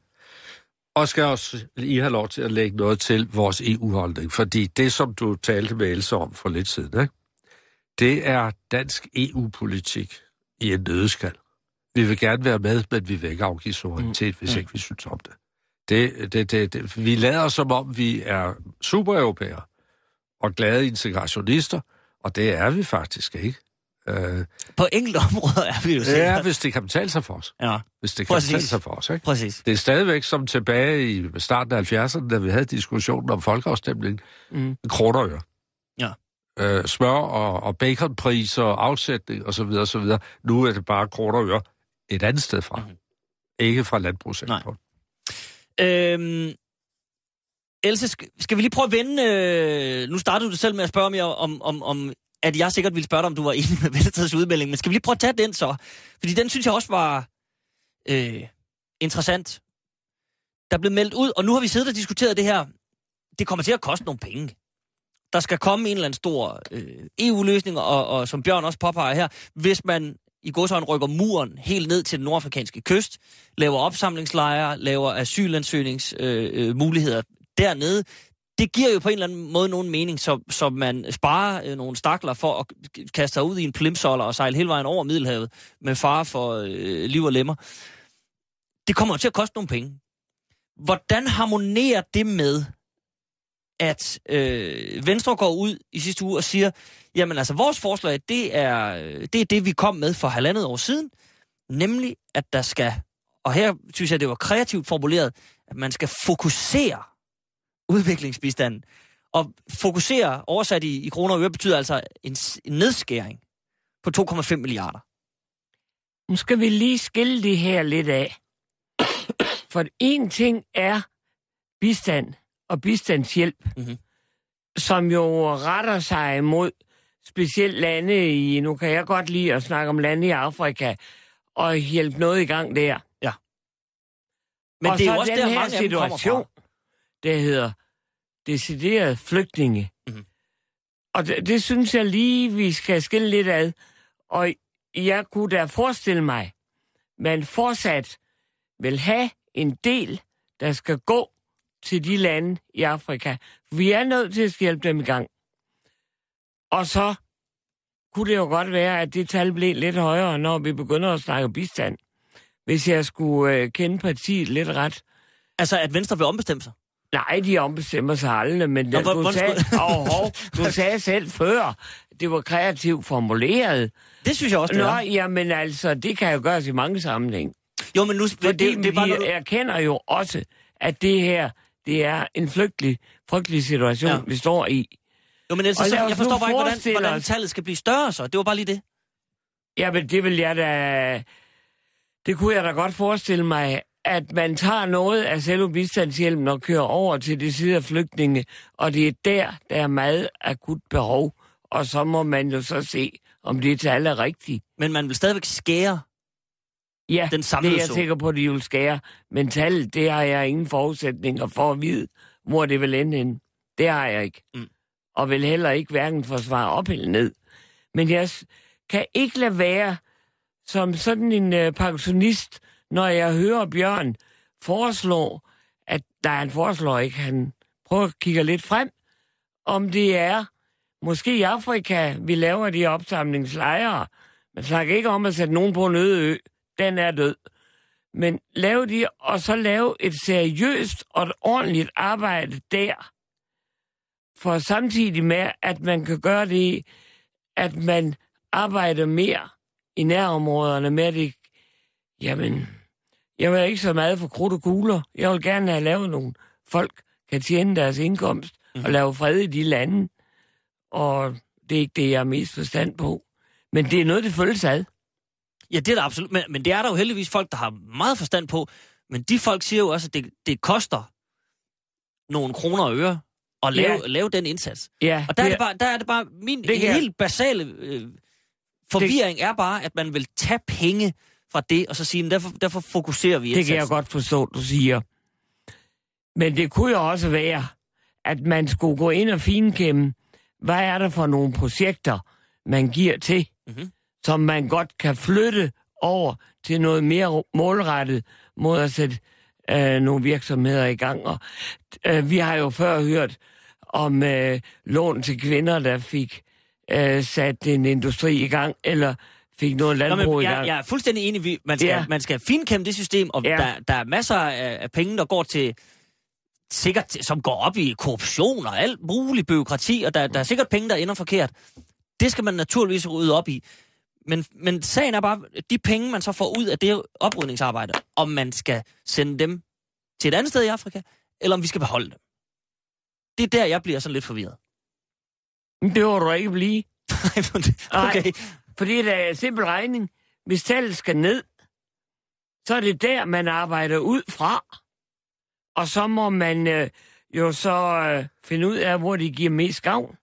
F: Og skal også lige have lov til at lægge noget til vores E U-holdning, fordi det, som du talte med Else om for lidt siden, ikke? Det er dansk E U-politik i en nødskal. Vi vil gerne være med, men vi vil ikke afgive suverænitet, mm. hvis mm. ikke vi synes om det. Det, det, det, det. Vi lader som om, vi er supereuropæere og glade integrationister, og det er vi faktisk ikke. Uh,
D: På enkelte områder er vi jo sikkert.
F: Ja, hvis det kan betale sig for os.
D: Ja.
F: Hvis det kan betale sig for os, ikke?
D: Præcis.
F: Det er stadigvæk som tilbage i starten af halvfjerdserne, da vi havde diskussionen om folkeafstemning. Mm. Kroner og øre.
D: Ja.
F: Uh, smør og, og baconpriser og afsætning osv. osv. Nu er det bare kroner og øre et andet sted fra. Mm. Ikke fra landbrugssektoren.
D: Øhm, Else, skal vi lige prøve at vende... Øh, nu startede du selv med at spørge mig om... om, om at jeg sikkert ville spørge dig, om du var enig med Venstres udmelding, men skal vi lige prøve at tage den så? Fordi den synes jeg også var øh, interessant. Der blev meldt ud, og nu har vi siddet og diskuteret det her. Det kommer til at koste nogle penge. Der skal komme en eller anden stor øh, E U-løsning, og, og som Bjørn også påpeger her, hvis man i godsøjne rykker muren helt ned til den nordafrikanske kyst, laver opsamlingslejre, laver asylansøgningsmuligheder øh, dernede, det giver jo på en eller anden måde nogen mening, så, så man sparer øh, nogle stakler for at kaste sig ud i en plimsoller og sejle hele vejen over Middelhavet med fare for øh, liv og lemmer. Det kommer jo til at koste nogle penge. Hvordan harmonerer det med, at øh, Venstre går ud i sidste uge og siger, jamen altså vores forslag, det er, det er det, vi kom med for halvandet år siden, nemlig at der skal, og her synes jeg, det var kreativt formuleret, at man skal fokusere udviklingsbistanden Og fokusere, oversat i, i kroner og øre, betyder altså en, en nedskæring på to komma fem milliarder.
E: Nu skal vi lige skille det her lidt af. For en ting er bistand og bistandshjælp, mm-hmm. som jo retter sig mod specielt lande i, nu kan jeg godt lide at snakke om lande i Afrika, og hjælpe noget i gang der.
D: Ja. Men
E: og
D: det er
E: så
D: jo også
E: den
D: der,
E: her
D: mange
E: situation, der hedder decideret flygtninge.
D: Mm-hmm.
E: Og det, det synes jeg lige, vi skal skille lidt ad. Og jeg kunne da forestille mig, man fortsat vil have en del, der skal gå til de lande i Afrika. Vi er nødt til at hjælpe dem i gang. Og så kunne det jo godt være, at det tal blev lidt højere, når vi begynder at snakke bistand. Hvis jeg skulle øh, kende partiet lidt ret.
D: Altså, at Venstre vil ombestemme sig?
E: Nej, de ombestemmer sig aldrig, men
D: Nå,
E: du,
D: hvor,
E: sagde, oh, oh, du sagde selv før, det var kreativt formuleret.
D: Det synes jeg også, det
E: Nå,
D: er.
E: jamen altså, det kan jo gøres i mange sammenhæng.
D: Jo, men nu...
E: Fordi
D: det, det er bare,
E: vi
D: du...
E: erkender jo også, at det her, det er en frygtelig, frygtelig situation, ja. vi står i.
D: Jo, men altså, så, jeg forstår bare ikke, hvordan, hvordan
E: os...
D: tallet skal blive større så. Det var bare lige det.
E: Ja, men det vil jeg da... Det kunne jeg da godt forestille mig, at man tager noget af selve bistandshjælpen og kører over til de side af flygtninge, og det er der, der er meget akut behov, og så må man jo så se, om det tal er rigtigt.
D: Men man vil stadigvæk skære
E: ja,
D: den samlede
E: det er jeg sikker på, at de vil skære. Men tallet, det har jeg ingen forudsætninger for at vide, hvor det vil ende henne. Det har jeg ikke. Mm. Og vil heller ikke hverken forsvare op eller ned. Men jeg kan ikke lade være som sådan en øh, pensionist, når jeg hører Bjørn foreslå, at nej, han foreslår ikke, han prøver at kigge lidt frem, om det er måske i Afrika, vi laver de opsamlingslejre. Man snakker ikke om at sætte nogen på en øde ø. Den er død. Men lave de, og så lave et seriøst og et ordentligt arbejde der. For samtidig med, at man kan gøre det, at man arbejder mere i nærområderne med det. Jamen, jeg vil ikke så meget for krudt og kugler. Jeg vil gerne have lavet nogle folk, kan tjene deres indkomst mm. og lave fred i de lande. Og det er ikke det, jeg er mest forstand på. Men det er noget, det føles ad.
D: Ja, det er der absolut. Men, men det er der jo heldigvis folk, der har meget forstand på. Men de folk siger jo også, at det, det koster nogle kroner og øre at lave, ja. lave den indsats.
E: Ja,
D: og der,
E: det,
D: er det bare, der er det bare... Min
E: det
D: helt basale øh, forvirring det, er bare, at man vil tage penge fra det, og så sige, derfor, derfor fokuserer vi indsatsen.
E: Det kan jeg godt forstå, du siger. Men det kunne jo også være, at man skulle gå ind og finkæmme, hvad er der for nogle projekter, man giver til, mm-hmm. som man godt kan flytte over til noget mere målrettet mod at sætte øh, nogle virksomheder i gang. Og, øh, vi har jo før hørt om øh, lån til kvinder, der fik øh, sat en industri i gang, eller fik noget landbrug Nå, men, i gang.
D: Jeg, jeg er fuldstændig enig. Man skal, ja. man skal finkæmme det system, og ja. der, der er masser af, af penge, der går til, sikkert, som går op i korruption og alt muligt byråkrati, og der, der er sikkert penge, der ender forkert. Det skal man naturligvis rydde op i. Men, men sagen er bare, de penge, man så får ud af det oprydningsarbejde, om man skal sende dem til et andet sted i Afrika, eller om vi skal beholde dem. Det er der, jeg bliver sådan lidt forvirret.
E: Det må du ikke blive.
D: okay.
E: Nej, fordi det er en simpel regning. Hvis tallet skal ned, så er det der, man arbejder ud fra. Og så må man øh, jo så øh, finde ud af, hvor det giver mest gavn.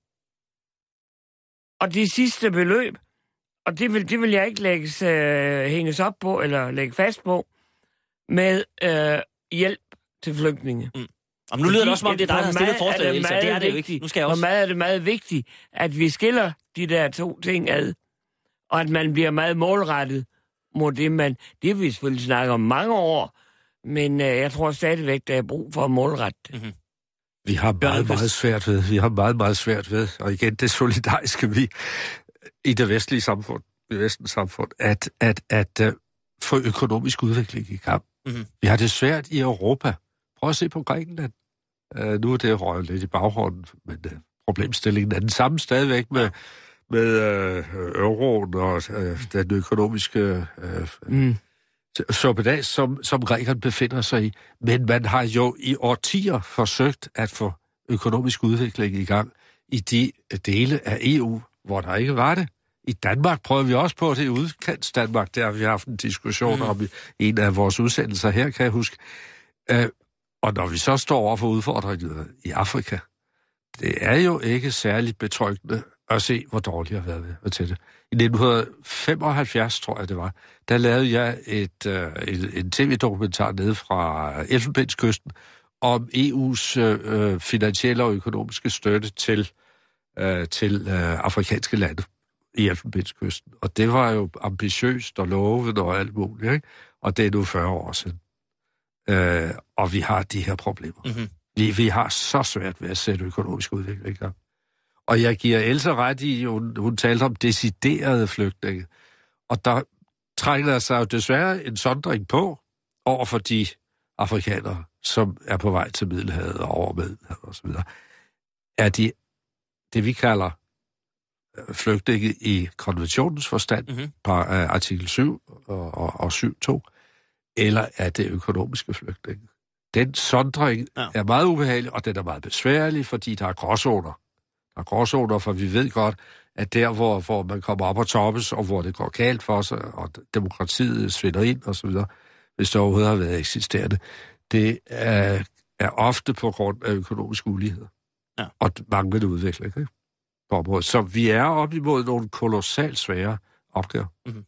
E: Og det sidste beløb, og det vil, det vil jeg ikke lægges, øh, hænges op på, eller lægge fast på, med øh, hjælp til flygtninge. Mm.
D: Og nu lyder det også, som om det er dig, der har stillet forslaget, Elsa. Det er det jo ikke. Nu skal jeg også...
E: For meget er det meget vigtigt, at vi skiller de der to ting ad, og at man bliver meget målrettet mod det, man... Det vil vi selvfølgelig snakke om mange år, men øh, jeg tror stadigvæk, der er brug for at målrette det. Mm-hmm.
F: Vi har meget, meget svært ved, vi har meget, meget svært ved, og igen, det solidariske vi i det vestlige samfund, det vestlige samfund, at, at, at, at få økonomisk udvikling i gang. Mm-hmm. Vi har det svært i Europa. Prøv at se på Grækenland. Uh, nu er det røget lidt i baghånden, men uh, problemstillingen er den samme stadigvæk med, med uh, euroen og uh, den økonomiske uh, mm. suppedas, som, som Grækenland befinder sig i. Men man har jo i årtier forsøgt at få økonomisk udvikling i gang i de dele af E U, hvor der ikke var det. I Danmark prøver vi også på det, i udkants Danmark, der har vi haft en diskussion mm. om i en af vores udsendelser her, kan jeg huske. Øh, og når vi så står over for udfordringer i Afrika, det er jo ikke særligt betryggende at se, hvor dårligt jeg har været ved til det. I nitten femoghalvfjerds, tror jeg det var, der lavede jeg et, øh, en, en tv-dokumentar nede fra Elfenbenskysten om E U's øh, finansielle og økonomiske støtte til, øh, til øh, afrikanske lande i Elfenbenskysten. Og det var jo ambitiøst og lovende og alt muligt, ikke? Og det er nu fyrre år siden. Øh, og vi har de her problemer. Mm-hmm. Vi, vi har så svært ved at sætte økonomisk udvikling i gang. Og jeg giver Elsa ret i, hun, hun talte om deciderede flygtninge. Og der trænger sig jo desværre en sondring på over for de afrikanere, som er på vej til Middelhavet og over Middelhavet og så videre. Er de det, vi kalder flygtninge i konventionens forstand, mm-hmm. på uh, artikel syv og, og, og syv punkt to, eller er det økonomiske flygtninge? Den sondring ja. er meget ubehagelig, og den er meget besværlig, fordi der er gråzoner. Der er gråzoner, for vi ved godt, at der, hvor, hvor man kommer op og toppes, og hvor det går galt for sig, og demokratiet svinder ind og så videre, hvis det overhovedet har været eksisterende, det er, er ofte på grund af økonomisk ulighed. Ja. Og manglende udvikling, ikke? På området. Så vi er op imod nogle kolossalt svære opgaver. Mm-hmm.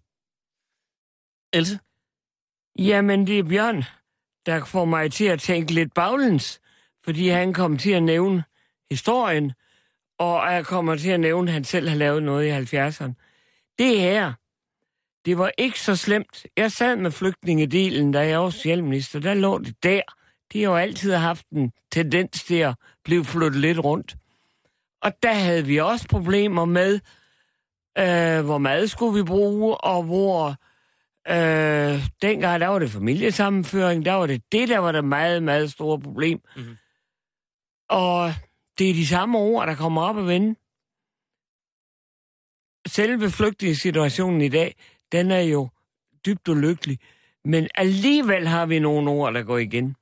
D: Else?
E: Jamen, det er Bjørn, der får mig til at tænke lidt baglæns, fordi han kommer til at nævne historien, og jeg kommer til at nævne, at han selv har lavet noget i halvfjerdserne. Det her, det var ikke så slemt. Jeg sad med flygtningedelen, da jeg var socialminister, der lå det der. De har jo altid haft en tendens til at blive flyttet lidt rundt. Og der havde vi også problemer med, øh, hvor meget skulle vi bruge, og hvor øh, dengang, der var det familiesammenføring, der var det det, der var det meget, meget store problem. Mm-hmm. Og det er de samme ord, der kommer op og vende. Selve flygtningesituationen i dag, den er jo dybt ulykkelig, men alligevel har vi nogle ord, der går igen.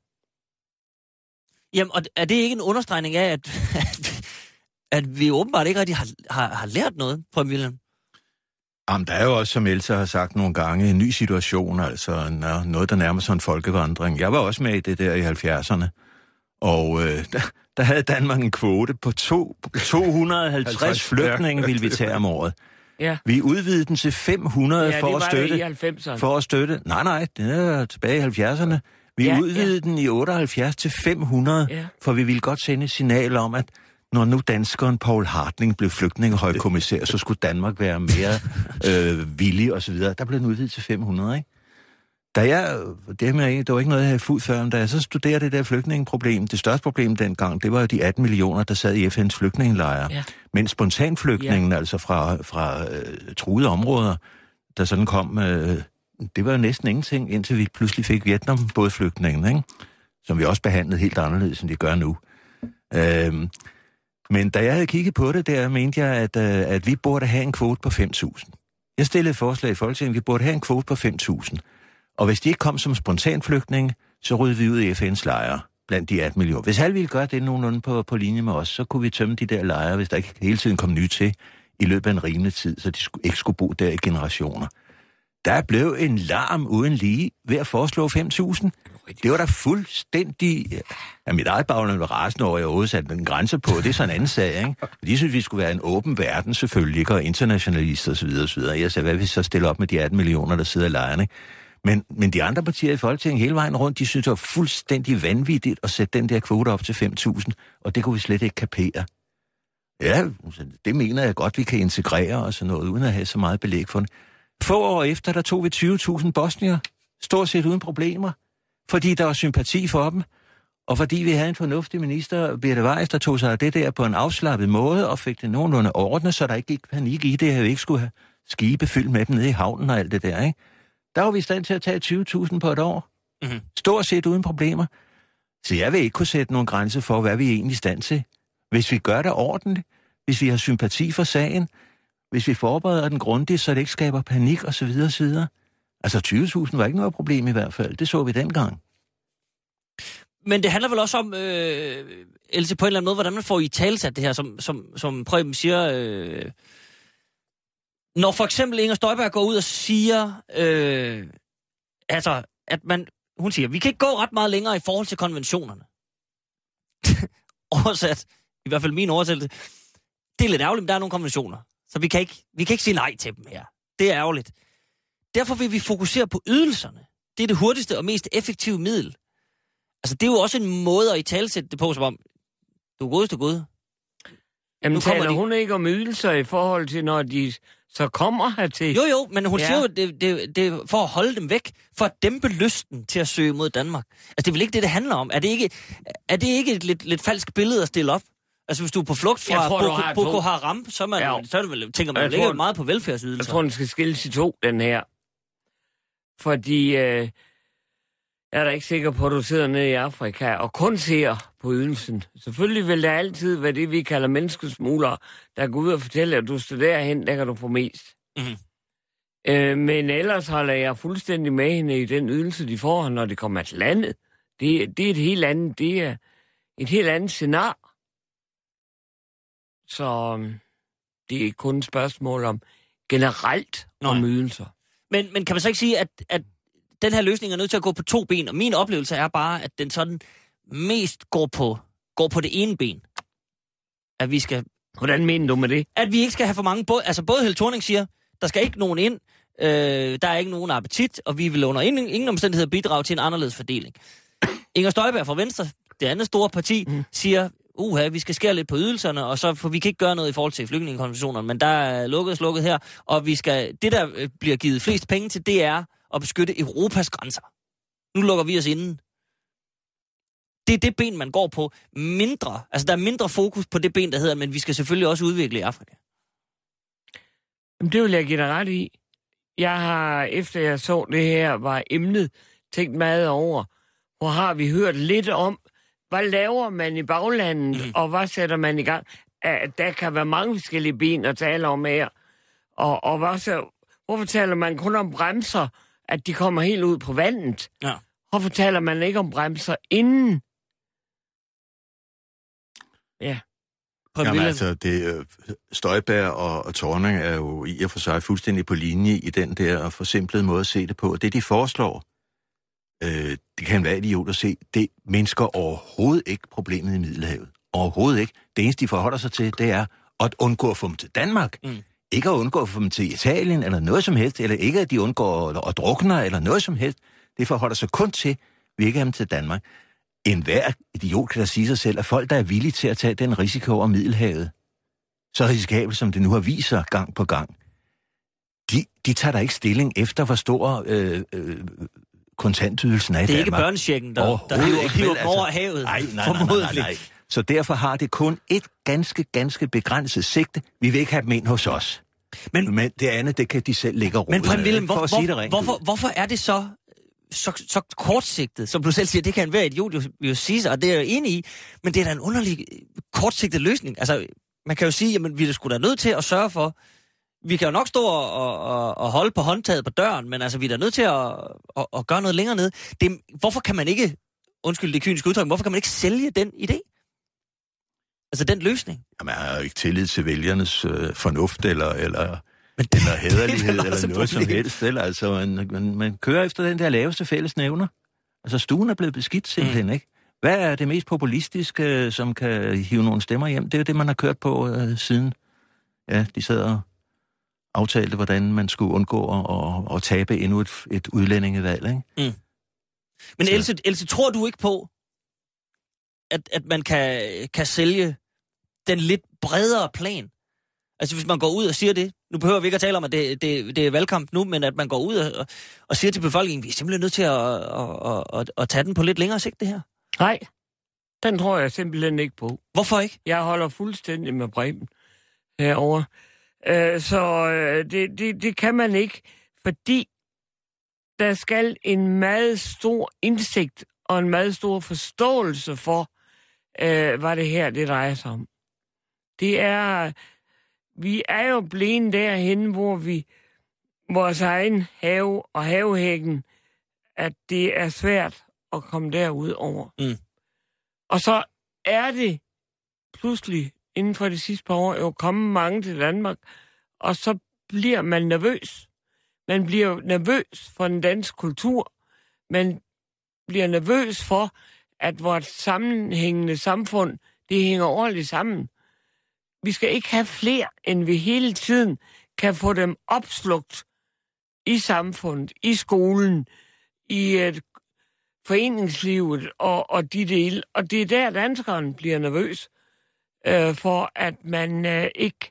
D: Jamen, og er det ikke en understregning af, at, at, at vi åbenbart ikke rigtig har, har, har lært noget fra Wilhelm?
B: Jamen, der er jo også, som Elsa har sagt nogle gange, en ny situation, altså noget, der nærmer sig en folkevandring. Jeg var også med i det der i halvfjerdserne, og øh, der, der havde Danmark en kvote på to, to hundrede og halvtreds flygtninge, ville vi tage om året. Ja. Vi udvidede den til fem hundrede ja, for, at støtte, for at støtte... Nej, nej, det er tilbage i halvfjerdserne. Vi ja, udvidede ja. den i otteoghalvfjerds til fem hundrede, ja. for vi ville godt sende et signal om, at når nu danskeren Poul Hartling blev flygtningehøjkommissær, så skulle Danmark være mere øh, villig og så videre. Der blev den udvidet til fem hundrede, ikke? Da jeg, det, med, det var ikke noget, jeg havde fuldt før, men da jeg så studerede det der flygtningeproblem, det største problem dengang, det var jo de atten millioner, der sad i F N's flygtningelejre. Ja. Men spontanflygtningen, ja. altså fra, fra øh, truede områder, der sådan kom, øh, det var jo næsten ingenting, indtil vi pludselig fik Vietnam, både flygtningen, ikke? Som vi også behandlede helt anderledes, end de gør nu. Øh, men da jeg havde kigget på det, der mente jeg, at, øh, at vi burde have en kvote på fem tusind. Jeg stillede et forslag i Folketinget, at vi burde have en kvote på fem tusind. Og hvis de ikke kom som spontanflygtninge, så ryddede vi ud i F N's lejre blandt de atten millioner. Hvis alle ville gøre det nogenlunde på, på linje med os, så kunne vi tømme de der lejre, hvis der ikke hele tiden kom nye til, i løbet af en rimelig tid, så de ikke skulle bo der i generationer. Der blev en larm uden lige ved at foreslå fem tusind. Det var da fuldstændig... Ja, mit eget bagland var rasende over, at jeg overhovedet satte en grænse på. Det er sådan en anden sag, ikke? De synes, vi skulle være en åben verden, selvfølgelig, og internationalister osv. osv. Jeg sagde, hvad hvis så stille op med de atten millioner, der sidder i lejrene? Men, men de andre partier i Folketinget hele vejen rundt, de synes, det var fuldstændig vanvittigt at sætte den der kvote op til fem tusind, og det kunne vi slet ikke kapere. Ja, det mener jeg godt, vi kan integrere og sådan noget, uden at have så meget belæg for det. Få år efter, der tog vi tyve tusind bosnier, stort set uden problemer, fordi der var sympati for dem, og fordi vi havde en fornuftig minister, Birte Weiss, der tog sig af det der på en afslappet måde, og fik det nogenlunde ordnet, så der ikke gik panik i det, at vi ikke skulle have skibe fyldt med dem nede i havnen og alt det der, ikke? Der var vi i stand til at tage tyve tusind på et år. Mm-hmm. Stort set uden problemer. Så jeg vil ikke kunne sætte nogle grænser for, hvad vi er egentlig i stand til. Hvis vi gør det ordentligt, hvis vi har sympati for sagen, hvis vi forbereder den grundigt, så det ikke skaber panik osv. osv. Altså tyve tusind var ikke noget problem i hvert fald. Det så vi dengang.
D: Men det handler vel også om, øh, Else, på en eller anden måde, hvordan man får i talsat det her, som, som, som Preben siger. Øh, når for eksempel Inger Støjberg går ud og siger, øh, altså, at man, hun siger, vi kan ikke gå ret meget længere i forhold til konventionerne. Oversat, i hvert fald min oversættelse, det er lidt ærgerligt, men der er nogle konventioner, så vi kan ikke, vi kan ikke sige nej til dem her. Det er ærgerligt. Derfor vil vi fokusere på ydelserne. Det er det hurtigste og mest effektive middel. Altså, det er jo også en måde at i talsætte det på, som om, du er godest, du er god.
E: Jamen, taler
D: de...
E: hun ikke om ydelser i forhold til, når de så kommer hertil?
D: Jo, jo, men hun
E: ja.
D: siger jo, det, det, det er for at holde dem væk, for at dæmpe lysten til at søge mod Danmark. Altså, det er vel ikke det, det handler om. Er det ikke, er det ikke et lidt, lidt falsk billede at stille op? Altså, hvis du er på flugt fra
E: tror,
D: Boko, Boko Haram, så, man,
E: ja.
D: så er det vel, tænker man jo ikke meget på velfærdsydelser.
E: Jeg tror, den skal skilles i to, den her. Fordi øh, jeg er da ikke sikker på, at du sidder nede i Afrika og kun ser på ydelsen. Selvfølgelig vil der altid være det, vi kalder menneskesmuglere, der går ud og fortæller, at du studerer hen, der kan du få mest. Mm-hmm. Øh, men ellers holder jeg fuldstændig med hende i den ydelse, de får, når de kommer til landet. Det, det er et helt andet, det er et helt andet scenarie. Så det er kun et spørgsmål om generelt Nej. om ydelser.
D: Men, men kan man så ikke sige, at, at den her løsning er nødt til at gå på to ben, og min oplevelse er bare, at den sådan mest går på, går på det ene ben. At vi skal...
E: Hvordan mener du med det?
D: At vi ikke skal have for mange... Både, altså både Helle Thorning siger, der skal ikke nogen ind, øh, der er ikke nogen appetit, og vi vil under ingen, ingen omstændigheder bidrage til en anderledes fordeling. Inger Støjberg fra Venstre, det andet store parti, mm. siger... uha, vi skal skære lidt på ydelserne, og så, for vi kan ikke gøre noget i forhold til flygtningekonventionerne, men der er lukket slukket her, og vi skal, det, der bliver givet flest penge til, det er at beskytte Europas grænser. Nu lukker vi os inden. Det er det ben, man går på. Mindre, altså der er mindre fokus på det ben, der hedder, men vi skal selvfølgelig også udvikle i Afrika.
E: Jamen, det vil jeg give dig ret i. Jeg har, efter jeg så det her, var emnet, tænkt meget over, hvor har vi hørt lidt om, hvad laver man i baglandet, mm. og hvad sætter man i gang? Der kan være mange forskellige ben at tale om her. Og, og hvad så, hvorfor taler man kun om bremser, at de kommer helt ud på vandet?
D: Ja.
E: Hvorfor taler man ikke om bremser inden? Ja.
B: Jamen altså, det, Støjberg og, og Thorning er jo i og for sig fuldstændig på linje i den der forsimplede måde at se det på. Og det, de foreslår, øh, det kan være idiot at se, det mindsker overhovedet ikke problemet i Middelhavet. Overhovedet ikke. Det eneste, de forholder sig til, det er at undgå at få dem til Danmark. Mm. Ikke at undgå at få dem til Italien eller noget som helst, eller ikke at de undgår at, at drukne eller noget som helst. Det forholder sig kun til, at vi ikke har dem til Danmark. En hver idiot kan da sige sig selv, at folk, der er villige til at tage den risiko over Middelhavet, så risikabelt som det nu har vist sig gang på gang, de, de tager da ikke stilling efter, hvor stor øh, øh, kontantydelsen er i Danmark.
D: Det er ikke børnechecken, der, der hiver, hiver dem over havet.
B: Nej, nej, nej, nej, nej, nej. Så derfor har det kun et ganske, ganske begrænset sigte. Vi vil ikke have dem ind hos os. Men, Men det andet, det kan de selv lægge og rode.
D: Men Preben Wilhjelm, hvor,
B: for at sige det rent
D: hvorfor, hvorfor er det så... Så, så kortsigtet, som du selv siger, det kan være idiot jo, jo sige sig, og det er jeg enig i, men det er da en underlig kortsigtet løsning. Altså, man kan jo sige, jamen, vi er sgu da nødt til at sørge for, vi kan jo nok stå og, og, og holde på håndtaget på døren, men altså, vi er da nødt til at, at, at gøre noget længere nede. Det, hvorfor kan man ikke, undskyld det kyniske udtryk, hvorfor kan man ikke sælge den idé? Altså, den løsning?
B: Jamen, jeg har jo ikke tillid til vælgernes øh, fornuft, eller... eller Men det, eller hæderlighed, eller noget som helst. Eller, altså, man, man, man kører efter den der laveste fælles nævner. Altså, stuen er blevet beskidt simpelthen, mm. ikke? Hvad er det mest populistiske, som kan hive nogle stemmer hjem? Det er jo det, man har kørt på øh, siden. Ja, de sad og aftalte, hvordan man skulle undgå at, at, at tabe endnu et, et udlændingevalg, ikke? Mm.
D: Men Else, Else, tror du ikke på, at, at man kan, kan sælge den lidt bredere plan? Altså, hvis man går ud og siger det, nu behøver vi ikke at tale om, at det, det, det er valgkamp nu, men at man går ud og, og siger til befolkningen, vi er simpelthen nødt til at, at, at, at, at tage den på lidt længere sigt, det her.
E: Nej, den tror jeg simpelthen ikke på.
D: Hvorfor ikke?
E: Jeg holder fuldstændig med Preben herovre. Øh, så øh, det, det, det kan man ikke, fordi der skal en meget stor indsigt og en meget stor forståelse for, øh, hvad det her det drejer sig om. Det er... Vi er jo blevet derhen, hvor vi, vores egen have og havehækken, at det er svært at komme derud over. Mm. Og så er det pludselig inden for de sidste par år jo kommet mange til Danmark, og så bliver man nervøs. Man bliver nervøs for den danske kultur. Man bliver nervøs for, at vores sammenhængende samfund, det hænger ordentligt sammen. Vi skal ikke have flere, end vi hele tiden kan få dem opslugt i samfundet, i skolen, i uh, foreningslivet og, og de dele. Og det er der, danskeren bliver nervøs uh, for, at man uh, ikke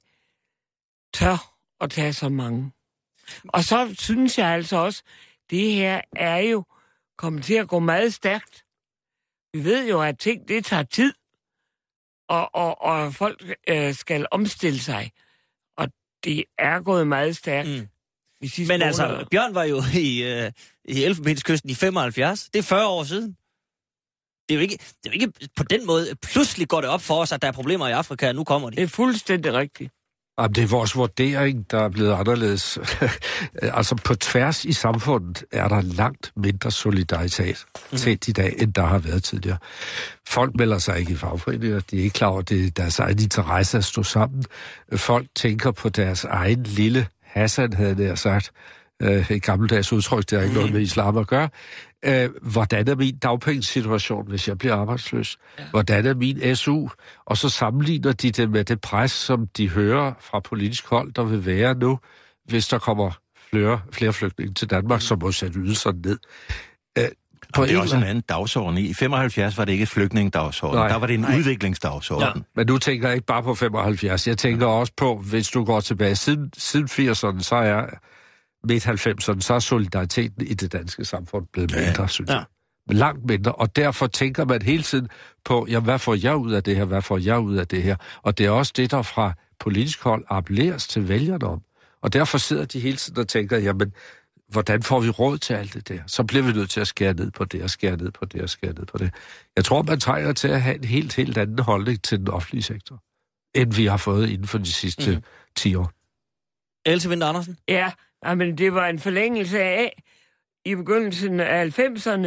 E: tør at tage så mange. Og så synes jeg altså også, det her er jo kommet til at gå meget stærkt. Vi ved jo, at ting, det tager tid, og, og, og folk øh, skal omstille sig. Og det er gået meget stærkt. Mm. Men måneder.
D: Altså, Bjørn var jo i, øh, i Elfenbenskysten i femoghalvfjerds. Det er fyrre år siden. Det er, jo ikke, det er jo ikke på den måde, pludselig går det op for os, at der er problemer i Afrika, og nu kommer de.
E: Det er fuldstændig rigtigt.
F: Jamen, det er vores vurdering, der er blevet anderledes. Altså, på tværs i samfundet er der langt mindre solidaritet mm-hmm. til i dag, end der har været tidligere. Folk melder sig ikke i fagforeninger. De er ikke klar over, at det er deres egen interesse at stå sammen. Folk tænker på deres egen lille Hassan, havde jeg sagt. Et gammeldags udtryk, det har ikke noget med islam at gøre. Øh, hvordan er min dagpengesituation, hvis jeg bliver arbejdsløs? Ja. Hvordan er min S U? Og så sammenligner de det med det pres, som de hører fra politisk hold, der vil være nu, hvis der kommer flere, flere flygtninge til Danmark, som må sætte ydelserne ned. Øh,
B: og det er også en anden dagsorden. I femoghalvfjerds var det ikke flygtningedagsorden. Nej, der var det en nej. udviklingsdagsorden. Ja.
F: Men nu tænker jeg ikke bare på femoghalvfjerds. Jeg tænker ja. også på, hvis du går tilbage siden, siden firserne, så er midt halvfemserne, så er solidariteten i det danske samfund blevet mindre, ja. synes jeg. Ja. Langt mindre, og derfor tænker man hele tiden på, ja, hvad får jeg ud af det her, hvad får jeg ud af det her? Og det er også det, der fra politisk hold appelleres til vælgerne om. Og derfor sidder de hele tiden og tænker, jamen, hvordan får vi råd til alt det der? Så bliver vi nødt til at skære ned på det, og skære ned på det, og skære ned på det. Jeg tror, man trænger til at have en helt, helt anden holdning til den offentlige sektor, end vi har fået inden for de sidste mm. ti år.
D: Else Winther Andersen?
E: Ja, men det var en forlængelse af, i begyndelsen af halvfemserne,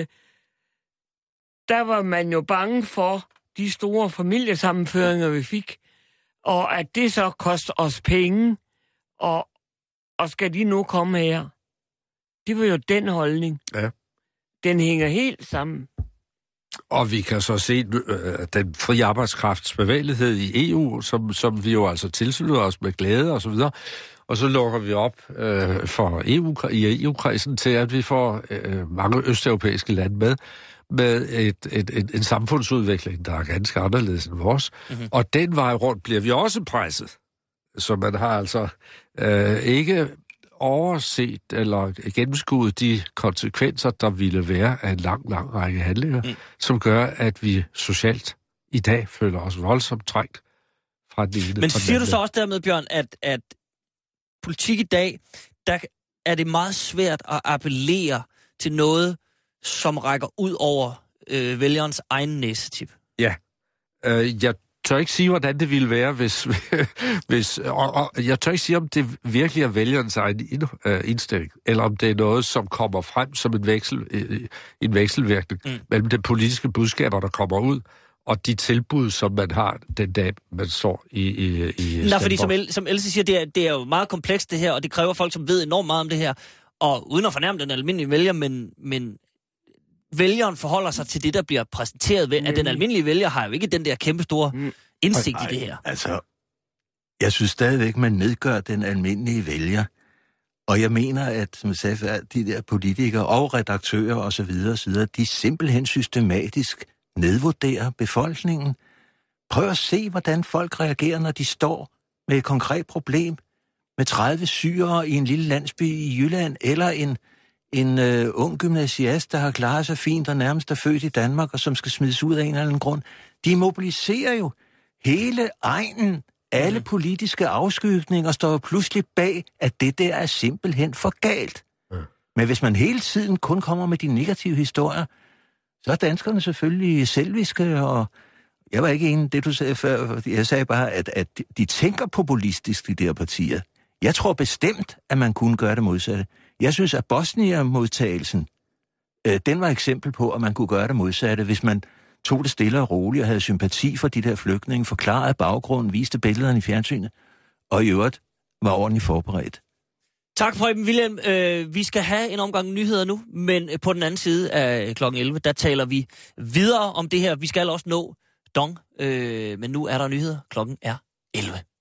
E: der var man jo bange for de store familiesammenføringer, vi fik, og at det så koster os penge, og, og skal de nu komme her? Det var jo den holdning.
F: Ja.
E: Den hænger helt sammen.
F: Og vi kan så se øh, den frie arbejdskrafts bevægelighed i E U, som, som vi jo altså tilslutter os med glæde og så videre. Og så lukker vi op øh, for E U, i E U-kredsen til, at vi får øh, mange østeuropæiske lande med, med et, et, et, en samfundsudvikling, der er ganske anderledes end vores. Mm-hmm. Og den vej rundt bliver vi også presset. Så man har altså øh, ikke overset eller gennemskuet de konsekvenser, der ville være af en lang, lang række handlinger, mm. som gør, at vi socialt i dag føler os voldsomt trængt fra den ene.
D: Men siger du så også dermed, Bjørn, at, at politik i dag, der er det meget svært at appellere til noget, som rækker ud over øh, vælgerens egen næsetip?
F: Ja. Øh, jeg tør ikke sige, hvordan det ville være, hvis... hvis og, og jeg tør ikke sige, om det virkelig er vælgerens egen ind, øh, indstilling, eller om det er noget, som kommer frem som en, veksel, øh, en vekselvirkning mm. mellem de politiske budskaber, der kommer ud, og de tilbud, som man har den dag, man står i, i, i
D: Nej, fordi som, El, som Else siger, det er, det er jo meget komplekst det her, og det kræver folk, som ved enormt meget om det her, og uden at fornærme den almindelige vælger, men, men vælgeren forholder sig til det, der bliver præsenteret ved, at den almindelige vælger har jo ikke den der kæmpe store mm. indsigt Ej, i det her.
B: Altså, jeg synes stadigvæk, man nedgør den almindelige vælger, og jeg mener, at som jeg sagde, de der politikere og redaktører osv., osv., de simpelthen systematisk nedvurderer befolkningen. Prøv at se, hvordan folk reagerer, når de står med et konkret problem med tredive syrere i en lille landsby i Jylland, eller en, en uh, ung gymnasiast, der har klaret sig fint og nærmest er født i Danmark, og som skal smides ud af en eller anden grund. De mobiliserer jo hele egnen. Alle politiske afskygninger står pludselig bag, at det der er simpelthen for galt. Ja. Men hvis man hele tiden kun kommer med de negative historier, så er danskerne selvfølgelig selviske, og jeg var ikke enig i det, du sagde før. Jeg sagde bare, at, at de tænker populistisk, de der partier. Jeg tror bestemt, at man kunne gøre det modsatte. Jeg synes, at Bosnien-modtagelsen, øh, den var eksempel på, at man kunne gøre det modsatte, hvis man tog det stille og roligt og havde sympati for de der flygtninge, forklarede baggrunden, viste billederne i fjernsynet, og i øvrigt var ordentligt forberedt.
D: Tak, Preben Wilhjelm. Øh, vi skal have en omgang nyheder nu, men på den anden side af klokken elleve, der taler vi videre om det her. Vi skal også nå Dong, øh, men nu er der nyheder. Klokken er elleve.